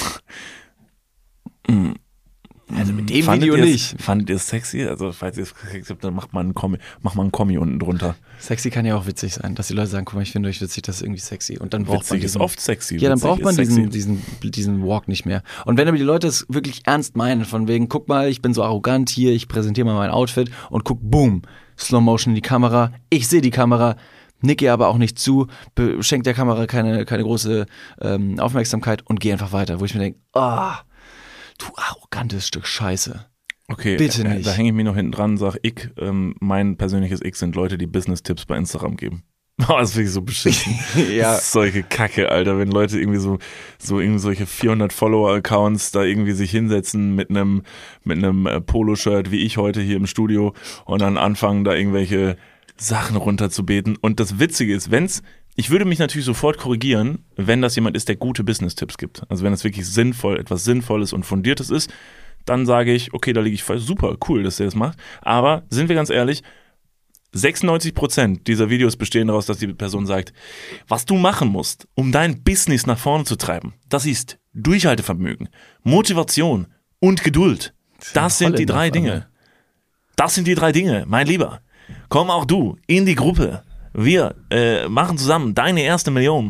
Also mit dem Fandet Video ihr's- nicht. Fandet ihr es sexy? Also, falls ihr es sexy habt, dann macht mal einen Kommi, macht mal einen Kommi unten drunter. Sexy kann ja auch witzig sein, dass die Leute sagen, guck mal, ich finde euch witzig, das ist irgendwie sexy. Und dann braucht man Witzig ist diesen, oft sexy. Ja, dann Witzig braucht man ist sexy. diesen, diesen, diesen Walk nicht mehr. Und wenn aber die Leute es wirklich ernst meinen, von wegen, guck mal, ich bin so arrogant hier, ich präsentiere mal mein Outfit und guck, boom, Slow Motion in die Kamera, ich sehe die Kamera, nicke aber auch nicht zu, be- schenk der Kamera keine, keine große ähm, Aufmerksamkeit und gehe einfach weiter, wo ich mir denke, ah, du arrogantes Stück Scheiße. Okay, Bitte äh, nicht. da hänge ich mir noch hinten dran und sage, ich, ähm, mein persönliches Ich sind Leute, die Business-Tipps bei Instagram geben. Oh, das finde ich so beschissen. Ja. Das ist solche Kacke, Alter, wenn Leute irgendwie so, so irgendwie solche vierhundert Follower-Accounts da irgendwie sich hinsetzen mit einem, mit einem äh, Poloshirt, wie ich heute hier im Studio, und dann anfangen da irgendwelche Sachen runterzubeten. Und das Witzige ist, wenn's, ich würde mich natürlich sofort korrigieren, wenn das jemand ist, der gute Business-Tipps gibt. Also wenn es wirklich sinnvoll, etwas Sinnvolles und Fundiertes ist, dann sage ich, okay, da liege ich falsch. Super, cool, dass der das macht. Aber sind wir ganz ehrlich, sechsundneunzig Prozent dieser Videos bestehen daraus, dass die Person sagt, was du machen musst, um dein Business nach vorne zu treiben, das ist Durchhaltevermögen, Motivation und Geduld. Das sind die Holländer drei auf einmal. Dinge. Das sind die drei Dinge, mein Lieber. Komm auch du in die Gruppe. Wir äh, machen zusammen deine erste Million.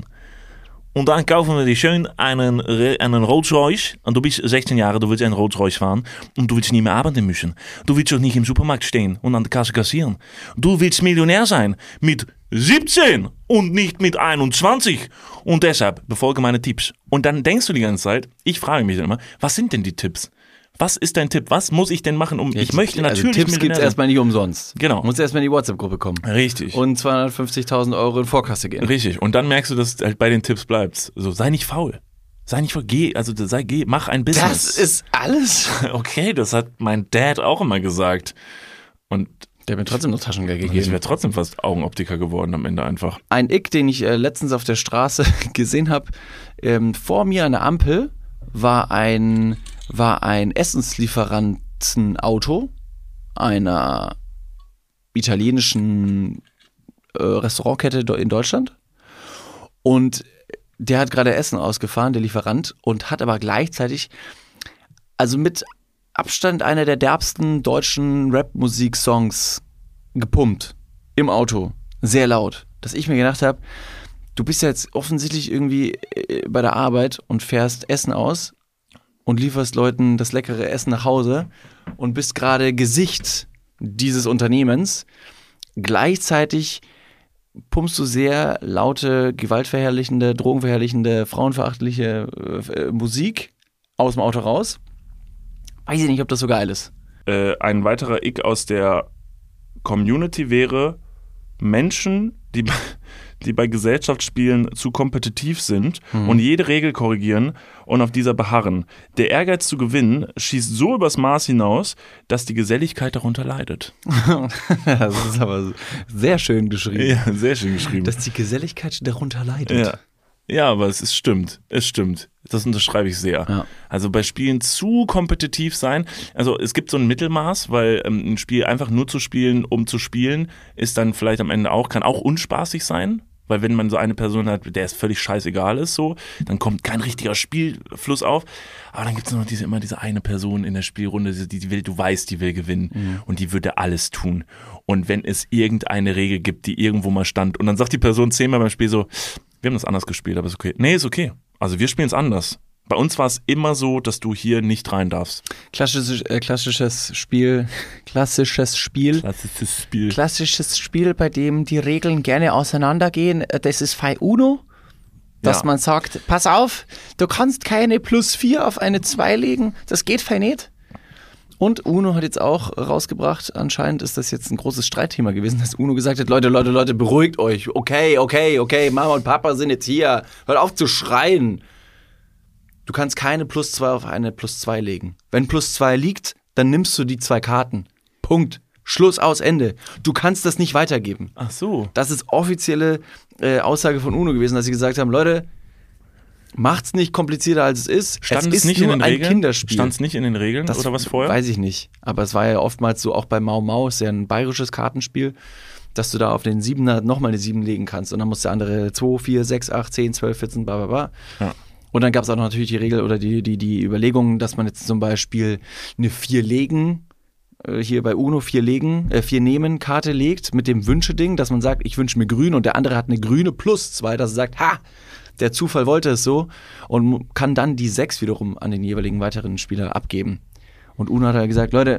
Und dann kaufen wir dir schön einen, Re- einen Rolls Royce. Und du bist sechzehn Jahre, du willst einen Rolls Royce fahren. Und du willst nicht mehr arbeiten müssen. Du willst auch nicht im Supermarkt stehen und an der Kasse kassieren. Du willst Millionär sein mit siebzehn und nicht mit einundzwanzig. Und deshalb befolge meine Tipps. Und dann denkst du die ganze Zeit, ich frage mich dann immer, was sind denn die Tipps? Was ist dein Tipp? Was muss ich denn machen, um, ich möchte also natürlich Tipps gibt Millionär es sein. erstmal nicht umsonst. Genau. Muss erstmal in die WhatsApp-Gruppe kommen. Richtig. Und zweihundertfünfzigtausend Euro in Vorkasse gehen. Richtig. Und dann merkst du, dass halt bei den Tipps bleibst. So, sei nicht faul. Sei nicht faul. Geh, also sei, geh, mach ein Business. Das ist alles. Okay, das hat mein Dad auch immer gesagt. Und Der hat mir trotzdem noch Taschengeld ich gegeben. wäre trotzdem fast Augenoptiker geworden am Ende einfach. Ein Ick, den ich äh, letztens auf der Straße gesehen habe, ähm, vor mir an der Ampel war ein, war ein Essenslieferantenauto einer italienischen äh, Restaurantkette do- in Deutschland. Und der hat gerade Essen ausgefahren, der Lieferant, und hat aber gleichzeitig, also mit Abstand einer der derbsten deutschen Rap-Musik-Songs gepumpt. Im Auto. Sehr laut. Dass ich mir gedacht habe, du bist ja jetzt offensichtlich irgendwie äh, bei der Arbeit und fährst Essen aus und lieferst Leuten das leckere Essen nach Hause und bist gerade Gesicht dieses Unternehmens. Gleichzeitig pumpst du sehr laute, gewaltverherrlichende, drogenverherrlichende, frauenverachtliche äh, Musik aus dem Auto raus. Weiß ich nicht, ob das so geil ist. Äh, ein weiterer Ick aus der Community wäre Menschen, die, bei- die bei Gesellschaftsspielen zu kompetitiv sind und jede Regel korrigieren und auf dieser beharren. Der Ehrgeiz zu gewinnen schießt so übers Maß hinaus, dass die Geselligkeit darunter leidet. Das ist aber sehr schön geschrieben. Ja, sehr schön geschrieben. Dass die Geselligkeit darunter leidet. Ja. Ja, aber es ist, stimmt. Es stimmt. Das unterschreibe ich sehr. Ja. Also bei Spielen zu kompetitiv sein, also es gibt so ein Mittelmaß, weil ähm, ein Spiel einfach nur zu spielen, um zu spielen, ist dann vielleicht am Ende auch, kann auch unspaßig sein. Weil wenn man so eine Person hat, der es völlig scheißegal ist, so, dann kommt kein richtiger Spielfluss auf. Aber dann gibt es noch diese, immer diese eine Person in der Spielrunde, die, die will, du weißt, die will gewinnen. Mhm. Und die würde alles tun. Und wenn es irgendeine Regel gibt, die irgendwo mal stand, und dann sagt die Person zehnmal beim Spiel so, wir haben das anders gespielt, aber ist okay. Nee, ist okay. Also wir spielen es anders. Bei uns war es immer so, dass du hier nicht rein darfst. Klassisches, äh, klassisches Spiel, klassisches Spiel. Klassisches Spiel. Klassisches Spiel, bei dem die Regeln gerne auseinandergehen. Das ist Fai Uno, dass Ja. man sagt, pass auf, du kannst keine plus vier auf eine zwei legen, das geht Fai nicht. Und Uno hat jetzt auch rausgebracht, anscheinend ist das jetzt ein großes Streitthema gewesen, dass Uno gesagt hat, Leute, Leute, Leute, beruhigt euch. Okay, okay, okay, Mama und Papa sind jetzt hier. Hört auf zu schreien. Du kannst keine plus zwei auf eine plus zwei legen. Wenn plus zwei liegt, dann nimmst du die zwei Karten. Punkt. Schluss, aus, Ende. Du kannst das nicht weitergeben. Ach so. Das ist offizielle äh, Aussage von Uno gewesen, dass sie gesagt haben, Leute, macht's nicht komplizierter als es ist. Stand es es ist nicht nur in den ein Regeln? Kinderspiel. Stand es nicht in den Regeln Das oder was vorher? Weiß ich nicht. Aber es war ja oftmals so, auch bei Mau Mau, ist ja ein bayerisches Kartenspiel, dass du da auf den Siebener nochmal eine sieben legen kannst. Und dann muss der andere zwei, vier, sechs, acht, zehn, zwölf, vierzehn, bla bla bla. Ja. Und dann gab es auch noch natürlich die Regel oder die, die, die Überlegung, dass man jetzt zum Beispiel eine vier legen, äh, hier bei Uno vier legen, äh, vier nehmen Karte legt mit dem Wünsche-Ding, dass man sagt, ich wünsche mir grün und der andere hat eine grüne plus zwei, dass er sagt, ha, der Zufall wollte es so und kann dann die sechs wiederum an den jeweiligen weiteren Spieler abgeben. Und Uno hat halt gesagt, Leute,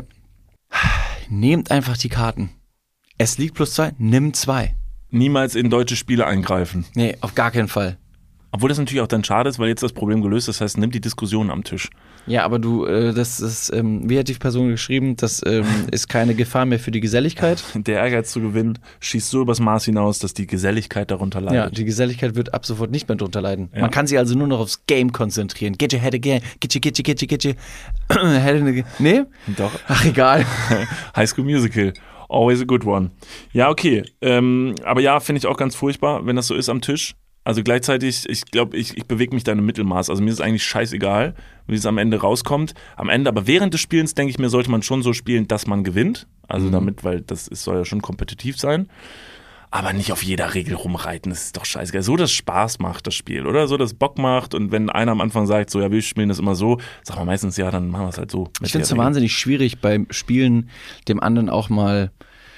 nehmt einfach die Karten. Es liegt plus zwei, nimm zwei. Niemals in deutsche Spiele eingreifen. Nee, auf gar keinen Fall. Obwohl das natürlich auch dann schade ist, weil jetzt das Problem gelöst ist. Das heißt, nimm die Diskussion am Tisch. Ja, aber du, äh, das ist, ähm, wie hat die Person geschrieben, das ähm, ist keine Gefahr mehr für die Geselligkeit. Der Ehrgeiz zu gewinnen schießt so übers Maß hinaus, dass die Geselligkeit darunter leidet. Ja, die Geselligkeit wird ab sofort nicht mehr drunter leiden. Ja. Man kann sich also nur noch aufs Game konzentrieren. Get your head again, get your, get your, get your, get your head in the... Nee? Doch. Ach, egal. High School Musical. Always a good one. Ja, okay. Ähm, aber ja, finde ich auch ganz furchtbar, wenn das so ist am Tisch. Also gleichzeitig, ich glaube, ich, ich bewege mich da im Mittelmaß. Also mir ist eigentlich scheißegal, wie es am Ende rauskommt. Am Ende, aber während des Spielens, denke ich mir, sollte man schon so spielen, dass man gewinnt. Also Mhm. damit, weil das ist, soll ja schon kompetitiv sein. Aber nicht auf jeder Regel rumreiten, das ist doch scheißegal. So, dass Spaß macht, das Spiel, oder? So, dass Bock macht. Und wenn einer am Anfang sagt, so, ja, wir spielen das immer so, sagt man meistens, ja, dann machen wir es halt so. Ich finde es so wahnsinnig schwierig, beim Spielen dem anderen auch mal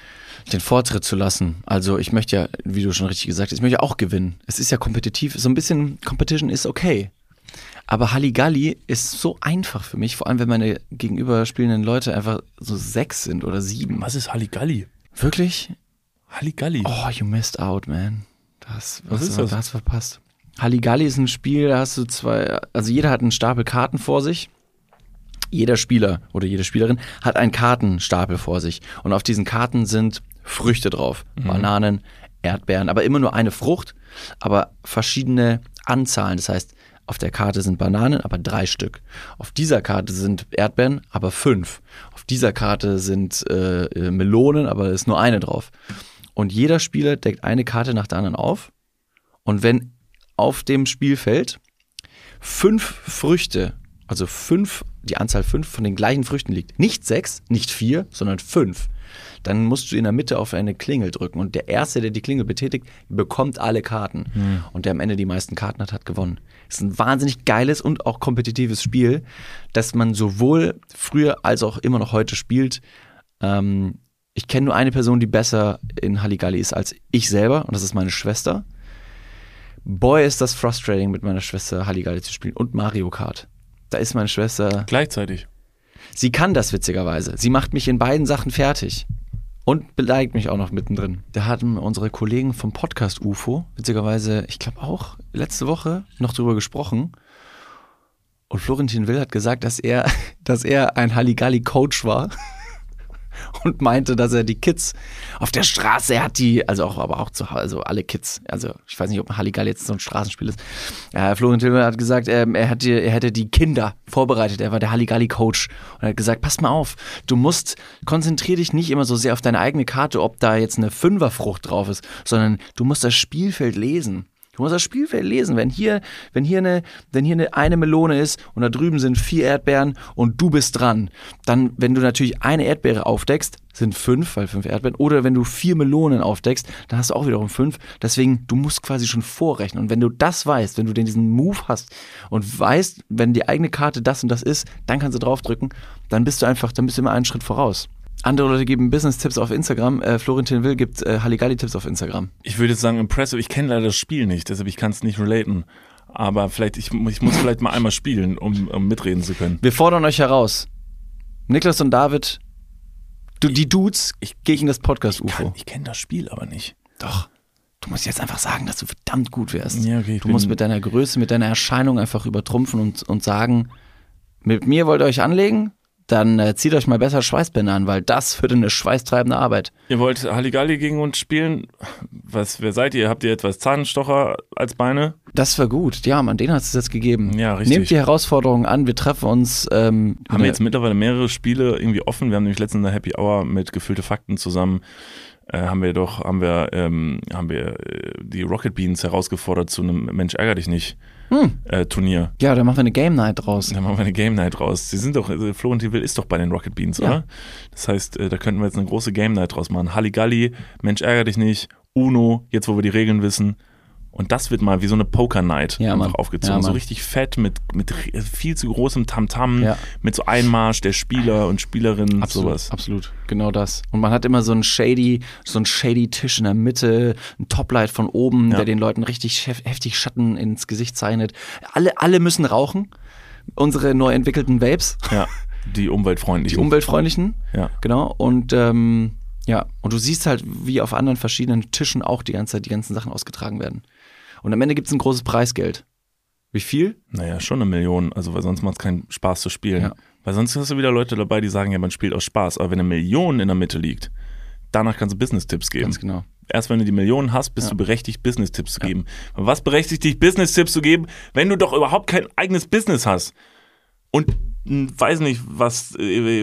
den Vortritt zu lassen. Also ich möchte ja, wie du schon richtig gesagt hast, ich möchte ja auch gewinnen. Es ist ja kompetitiv, so ein bisschen Competition ist okay. Aber Halligalli ist so einfach für mich, vor allem wenn meine gegenüberspielenden Leute einfach so sechs sind oder sieben. Was ist Halligalli? Wirklich? Halligalli. Oh, you missed out, man. Das, Was was ist du, das? da hast du verpasst. Halligalli ist ein Spiel, da hast du zwei, also jeder hat einen Stapel Karten vor sich. Jeder Spieler oder jede Spielerin hat einen Kartenstapel vor sich. Und auf diesen Karten sind Früchte drauf. Mhm. Bananen, Erdbeeren, aber immer nur eine Frucht, aber verschiedene Anzahlen. Das heißt, auf der Karte sind Bananen, aber drei Stück. Auf dieser Karte sind Erdbeeren, aber fünf. Auf dieser Karte sind äh, Melonen, aber ist nur eine drauf. Und jeder Spieler deckt eine Karte nach der anderen auf. Und wenn auf dem Spielfeld fünf Früchte, also fünf, die Anzahl fünf von den gleichen Früchten liegt, nicht sechs, nicht vier, sondern fünf, dann musst du in der Mitte auf eine Klingel drücken. Und der Erste, der die Klingel betätigt, bekommt alle Karten. Hm. Und der am Ende die meisten Karten hat, hat gewonnen. Es ist ein wahnsinnig geiles und auch kompetitives Spiel, das man sowohl früher als auch immer noch heute spielt. Ähm, ich kenne nur eine Person, die besser in Halligalli ist als ich selber, und das ist meine Schwester. Boy, ist das frustrating, mit meiner Schwester Halligalli zu spielen. Und Mario Kart. Da ist meine Schwester... Gleichzeitig. Sie kann das witzigerweise. Sie macht mich in beiden Sachen fertig. Und beleidigt mich auch noch mittendrin. Da hatten unsere Kollegen vom Podcast U F O, witzigerweise, ich glaube auch letzte Woche noch drüber gesprochen. Und Florentin Will hat gesagt, dass er, dass er ein Halligalli-Coach war. Und meinte, dass er die Kids auf der Straße, er hat die, also auch, aber auch zu Hause, also alle Kids, also ich weiß nicht, ob Halligalli jetzt so ein Straßenspiel ist. Ja, Florentin Will hat gesagt, ähm, er, hat die, er hätte die Kinder vorbereitet, er war der Halligalli-Coach und er hat gesagt, pass mal auf, du musst, konzentrier dich nicht immer so sehr auf deine eigene Karte, ob da jetzt eine Fünferfrucht drauf ist, sondern du musst das Spielfeld lesen. Du musst das Spielfeld lesen. Wenn hier, wenn hier eine, wenn hier eine, eine Melone ist und da drüben sind vier Erdbeeren und du bist dran, dann, wenn du natürlich eine Erdbeere aufdeckst, sind fünf, weil fünf Erdbeeren, oder wenn du vier Melonen aufdeckst, dann hast du auch wiederum fünf. Deswegen, du musst quasi schon vorrechnen. Und wenn du das weißt, wenn du den, diesen Move hast und weißt, wenn die eigene Karte das und das ist, dann kannst du draufdrücken, dann bist du einfach, dann bist du immer einen Schritt voraus. Andere Leute geben Business-Tipps auf Instagram. Äh, Florentin Will gibt äh, Halligalli-Tipps auf Instagram. Ich würde jetzt sagen impressive. Ich kenne leider das Spiel nicht, deshalb ich kann es nicht relaten. Aber vielleicht, ich, ich muss vielleicht mal einmal spielen, um, um mitreden zu können. Wir fordern euch heraus. Niklas und David, du, die Dudes ich, gegen das Podcast-U F O. Ich, ich kenne das Spiel aber nicht. Doch. Du musst jetzt einfach sagen, dass du verdammt gut wärst. Ja, okay, du musst mit deiner Größe, mit deiner Erscheinung einfach übertrumpfen und, und sagen, mit mir wollt ihr euch anlegen? Dann äh, zieht euch mal besser Schweißbänder an, weil das wird eine schweißtreibende Arbeit. Ihr wollt Halligalli gegen uns spielen? Was, wer seid ihr? Habt ihr etwas Zahnstocher als Beine? Das war gut. Ja, Mann, den hat es jetzt gegeben. Ja, richtig. Nehmt die Herausforderung an. Wir treffen uns. Ähm, haben wir jetzt mittlerweile mehrere Spiele irgendwie offen. Wir haben nämlich letztens eine Happy Hour mit Gefüllte Fakten zusammen. Äh, haben wir doch, haben wir, ähm, haben wir äh, die Rocket Beans herausgefordert zu einem Mensch ärger dich nicht hm. äh, Turnier. Ja, da machen wir eine Game Night raus. Da machen wir eine Game Night raus. Sie sind doch, also Florentin Will ist doch bei den Rocket Beans, ja. Oder? Das heißt, äh, da könnten wir jetzt eine große Game Night draus machen. Halligalli, Mensch ärger dich nicht, Uno, jetzt wo wir die Regeln wissen. Und das wird mal wie so eine Poker-Night ja, einfach Mann. aufgezogen. Ja, so richtig fett mit, mit viel zu großem Tamtam, ja. mit so Einmarsch der Spieler und Spielerinnen, absolut, sowas. Absolut, genau das. Und man hat immer so einen shady, so einen shady Tisch in der Mitte, ein Toplight von oben, ja. der den Leuten richtig hef- heftig Schatten ins Gesicht zeichnet. Alle, alle müssen rauchen. Unsere neu entwickelten Vapes. Ja, die umweltfreundlichen. Die umweltfreundlichen, ja. Genau. Und ähm, ja, und du siehst halt, wie auf anderen verschiedenen Tischen auch die ganze Zeit die ganzen Sachen ausgetragen werden. Und am Ende gibt es ein großes Preisgeld. Wie viel? Naja, schon eine Million. Also, weil sonst macht es keinen Spaß zu spielen. Ja. Weil sonst hast du wieder Leute dabei, die sagen, ja, man spielt aus Spaß. Aber wenn eine Million in der Mitte liegt, danach kannst du Business-Tipps geben. Ganz genau. Erst wenn du die Millionen hast, bist ja. du berechtigt, Business-Tipps zu geben. Aber was berechtigt dich, Business-Tipps zu geben, wenn du doch überhaupt kein eigenes Business hast? Und weiß nicht, was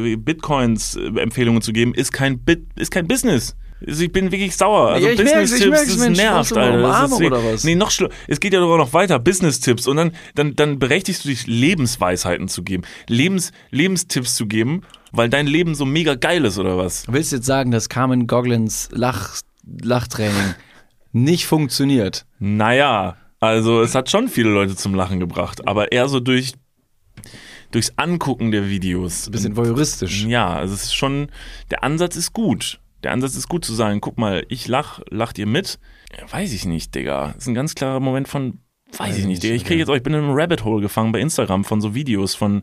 Bitcoins Empfehlungen zu geben, ist kein Bit, ist kein Business. Also ich bin wirklich sauer. Also ja, Business-Tipps, das Mensch, nervt, Alter. Das ist, oder was? Nee, noch schlimmer. Es geht ja doch noch weiter. Business-Tipps. Und dann, dann, dann berechtigst du dich, Lebensweisheiten zu geben. Lebens, Lebenstipps zu geben, weil dein Leben so mega geil ist, oder was? Willst du jetzt sagen, dass Carmen Goglins Lach, Lachtraining nicht funktioniert? Naja, also es hat schon viele Leute zum Lachen gebracht. Aber eher so durch durchs Angucken der Videos. Ein bisschen voyeuristisch. Ja, also es ist schon, der Ansatz ist gut. Der Ansatz ist gut zu sagen, guck mal, ich lach, lacht ihr mit? Ja, weiß ich nicht, Digga. Das ist ein ganz klarer Moment von, weiß, weiß ich nicht, Digga. Ich kriege jetzt auch, ich bin in einem Rabbit Hole gefangen bei Instagram von so Videos von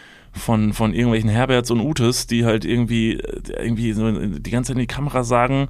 von von irgendwelchen Herberts und Utes, die halt irgendwie irgendwie so die ganze Zeit in die Kamera sagen,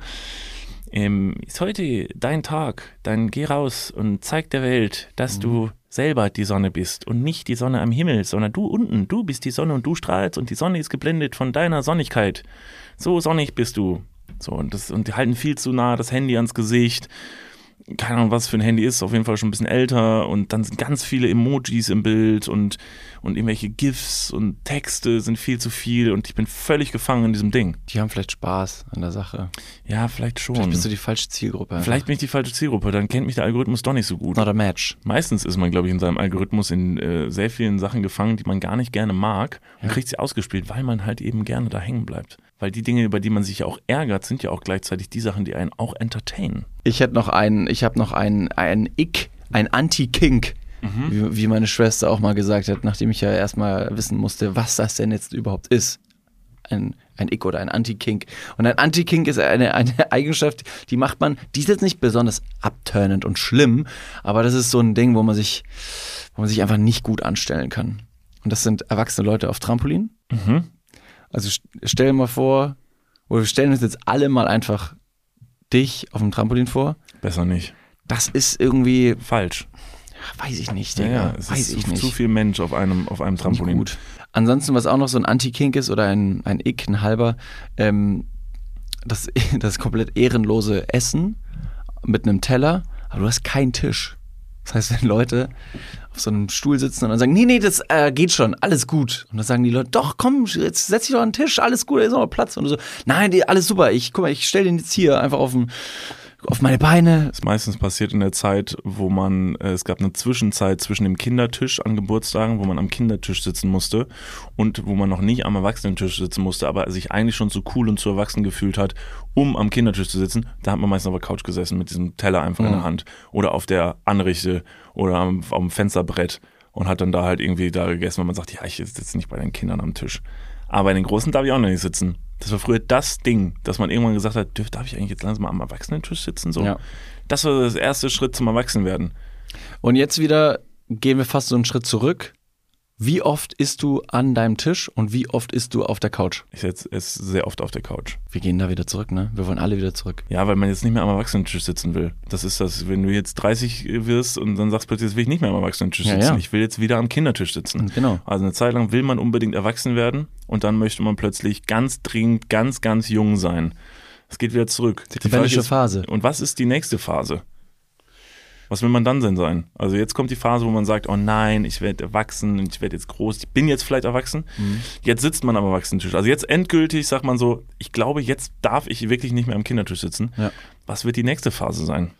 ähm, ist heute dein Tag, dann geh raus und zeig der Welt, dass mhm. du selber die Sonne bist und nicht die Sonne am Himmel, sondern du unten, du bist die Sonne und du strahlst und die Sonne ist geblendet von deiner Sonnigkeit. So sonnig bist du. So, und, das, und die halten viel zu nah das Handy ans Gesicht. Keine Ahnung, was für ein Handy ist, auf jeden Fall schon ein bisschen älter. Und dann sind ganz viele Emojis im Bild und, und irgendwelche GIFs und Texte sind viel zu viel. Und ich bin völlig gefangen in diesem Ding. Die haben vielleicht Spaß an der Sache. Ja, vielleicht schon. Vielleicht bist du die falsche Zielgruppe. Einfach. Vielleicht bin ich die falsche Zielgruppe, dann kennt mich der Algorithmus doch nicht so gut. Not a match. Meistens ist man, glaube ich, in seinem Algorithmus in äh, sehr vielen Sachen gefangen, die man gar nicht gerne mag und ja. kriegt sie ausgespielt, weil man halt eben gerne da hängen bleibt. Weil die Dinge, über die man sich ja auch ärgert, sind ja auch gleichzeitig die Sachen, die einen auch entertainen. Ich hätte noch einen, ich habe noch einen, einen Ick, ein Anti-Kink, mhm. wie, wie meine Schwester auch mal gesagt hat, nachdem ich ja erstmal wissen musste, was das denn jetzt überhaupt ist. Ein, ein Ick oder ein Anti-Kink. Und ein Anti-Kink ist eine, eine Eigenschaft, die macht man, die ist jetzt nicht besonders abturnend und schlimm, aber das ist so ein Ding, wo man sich, wo man sich einfach nicht gut anstellen kann. Und das sind erwachsene Leute auf Trampolin. Mhm. Also stell dir mal vor, oder wir stellen uns jetzt alle mal einfach dich auf dem Trampolin vor. Besser nicht. Das ist irgendwie falsch. Weiß ich nicht, Digga. Ja, ja, es weiß ist ich zu, nicht. zu viel Mensch auf einem, auf einem Trampolin. Nicht gut. Ansonsten, was auch noch so ein Anti-Kink ist oder ein, ein Ick, ein halber, ähm, das, das komplett ehrenlose Essen mit einem Teller, aber du hast keinen Tisch. Das heißt, wenn Leute auf so einem Stuhl sitzen und dann sagen, nee, nee, das äh, geht schon, alles gut. Und dann sagen die Leute, doch, komm, jetzt setz dich doch an den Tisch, alles gut, da ist noch Platz. Und so, nein, die, alles super, ich, guck mal, ich stell den jetzt hier einfach auf den, auf meine Beine. Das ist meistens passiert in der Zeit, wo man, äh, es gab eine Zwischenzeit zwischen dem Kindertisch an Geburtstagen, wo man am Kindertisch sitzen musste und wo man noch nicht am Erwachsenentisch sitzen musste, aber sich eigentlich schon zu cool und zu erwachsen gefühlt hat, um am Kindertisch zu sitzen. Da hat man meistens auf der Couch gesessen mit diesem Teller einfach mhm. in der Hand oder auf der Anrichte oder am, auf dem Fensterbrett und hat dann da halt irgendwie da gegessen, weil man sagt, ja, ich sitze nicht bei den Kindern am Tisch. Aber bei den Großen darf ich auch noch nicht sitzen. Das war früher das Ding, dass man irgendwann gesagt hat, dürf, darf ich eigentlich jetzt langsam mal am Erwachsenentisch sitzen? So? Ja. Das war das erste Schritt zum Erwachsenwerden. Und jetzt wieder gehen wir fast so einen Schritt zurück. Wie oft isst du an deinem Tisch und wie oft isst du auf der Couch? Ich esse sehr oft auf der Couch. Wir gehen da wieder zurück, ne? Wir wollen alle wieder zurück. Ja, weil man jetzt nicht mehr am Erwachsenentisch sitzen will. Das ist das, wenn du jetzt dreißig wirst und dann sagst plötzlich, jetzt will ich nicht mehr am Erwachsenentisch sitzen. Ja, ja. Ich will jetzt wieder am Kindertisch sitzen. Genau. Also eine Zeit lang will man unbedingt erwachsen werden und dann möchte man plötzlich ganz dringend, ganz, ganz jung sein. Es geht wieder zurück. Die rebellische Phase. Und was ist die nächste Phase? Was will man dann denn sein? Also jetzt kommt die Phase, wo man sagt, oh nein, ich werde erwachsen, ich werde jetzt groß, ich bin jetzt vielleicht erwachsen. Mhm. Jetzt sitzt man am Erwachsenentisch. Also jetzt endgültig sagt man so, ich glaube, jetzt darf ich wirklich nicht mehr am Kindertisch sitzen. Ja. Was wird die nächste Phase sein?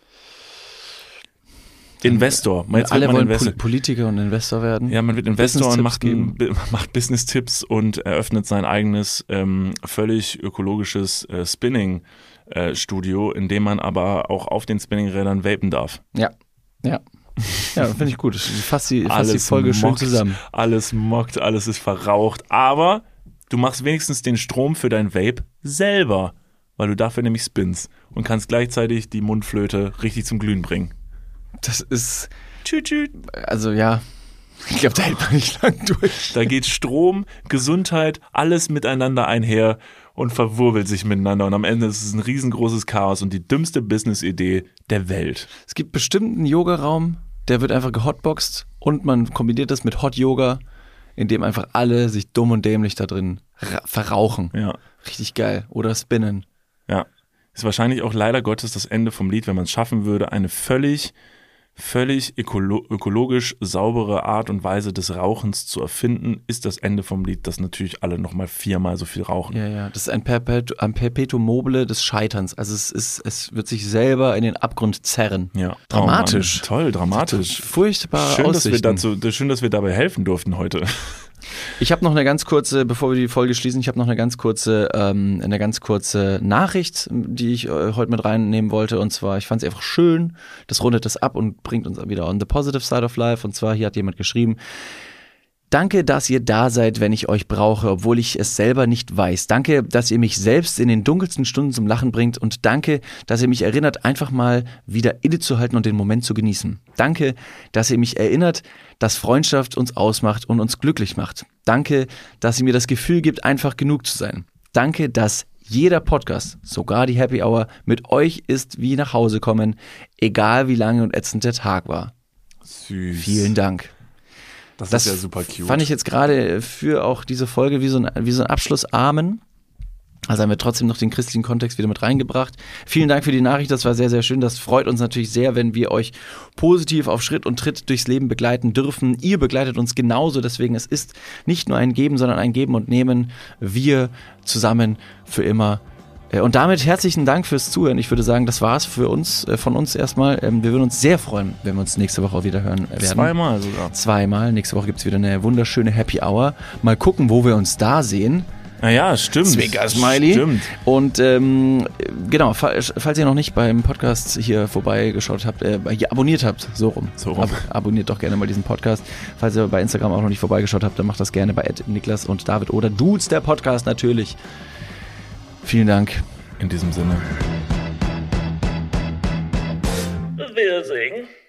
Investor. Jetzt alle wollen Investor. Politiker und Investor werden. Ja, man wird Investor und macht, macht Business-Tipps und eröffnet sein eigenes ähm, völlig ökologisches äh, Spinning-Studio, in dem man aber auch auf den Spinningrädern vapen darf. Ja, ja. Ja, finde ich gut. Fasst die, fasst die Folge mockt, schön zusammen. Alles mockt, alles ist verraucht, aber du machst wenigstens den Strom für dein Vape selber, weil du dafür nämlich spinnst und kannst gleichzeitig die Mundflöte richtig zum Glühen bringen. Das ist, tschüt, tschüt. Also ja, ich glaube, da hält man nicht lang durch. Da geht Strom, Gesundheit, alles miteinander einher und verwurbelt sich miteinander. Und am Ende ist es ein riesengroßes Chaos und die dümmste Business-Idee der Welt. Es gibt bestimmt einen Yogaraum, der wird einfach gehotboxt und man kombiniert das mit Hot Yoga, in dem einfach alle sich dumm und dämlich da drin ra- verrauchen. Ja. Richtig geil. Oder spinnen. Ja. Ist wahrscheinlich auch leider Gottes das Ende vom Lied, wenn man es schaffen würde, eine völlig völlig ökolo- ökologisch saubere Art und Weise des Rauchens zu erfinden, ist das Ende vom Lied, dass natürlich alle nochmal viermal so viel rauchen. Ja, ja, das ist ein, Perpetu- ein Perpetuum mobile des Scheiterns. Also es ist, es wird sich selber in den Abgrund zerren. Ja. Dramatisch. Oh Mann, toll, dramatisch. Furchtbare schön, Aussichten. Dass wir dazu, schön, dass wir dabei helfen durften heute. Ich habe noch eine ganz kurze, bevor wir die Folge schließen, ich habe noch eine ganz kurze, ähm, eine ganz kurze Nachricht, die ich äh, heute mit reinnehmen wollte. Und zwar, ich fand es einfach schön, das rundet das ab und bringt uns wieder on the positive side of life. Und zwar, hier hat jemand geschrieben: Danke, dass ihr da seid, wenn ich euch brauche, obwohl ich es selber nicht weiß. Danke, dass ihr mich selbst in den dunkelsten Stunden zum Lachen bringt. Und danke, dass ihr mich erinnert, einfach mal wieder innezuhalten und den Moment zu genießen. Danke, dass ihr mich erinnert, dass Freundschaft uns ausmacht und uns glücklich macht. Danke, dass ihr mir das Gefühl gibt, einfach genug zu sein. Danke, dass jeder Podcast, sogar die Happy Hour, mit euch ist wie nach Hause kommen, egal wie lange und ätzend der Tag war. Süß. Vielen Dank. Das, das ist ja super cute. Fand ich jetzt gerade für auch diese Folge wie so ein, wie so ein Abschlussamen. Also haben wir trotzdem noch den christlichen Kontext wieder mit reingebracht. Vielen Dank für die Nachricht, das war sehr, sehr schön. Das freut uns natürlich sehr, wenn wir euch positiv auf Schritt und Tritt durchs Leben begleiten dürfen. Ihr begleitet uns genauso, deswegen es ist nicht nur ein Geben, sondern ein Geben und Nehmen. Wir zusammen für immer. Und damit herzlichen Dank fürs Zuhören. Ich würde sagen, das war's für uns, von uns erstmal. Wir würden uns sehr freuen, wenn wir uns nächste Woche auch wieder hören werden. Zweimal sogar. Zweimal. Nächste Woche gibt's wieder eine wunderschöne Happy Hour. Mal gucken, wo wir uns da sehen. Naja, stimmt. Zwinker-Smiley. Stimmt. Und ähm, genau, falls, falls ihr noch nicht beim Podcast hier vorbeigeschaut habt, äh, hier abonniert habt, so rum. So rum. Ab, abonniert doch gerne mal diesen Podcast. Falls ihr bei Instagram auch noch nicht vorbeigeschaut habt, dann macht das gerne bei Niklas und David oder Dudes, der Podcast natürlich. Vielen Dank. In diesem Sinne. Wir singen.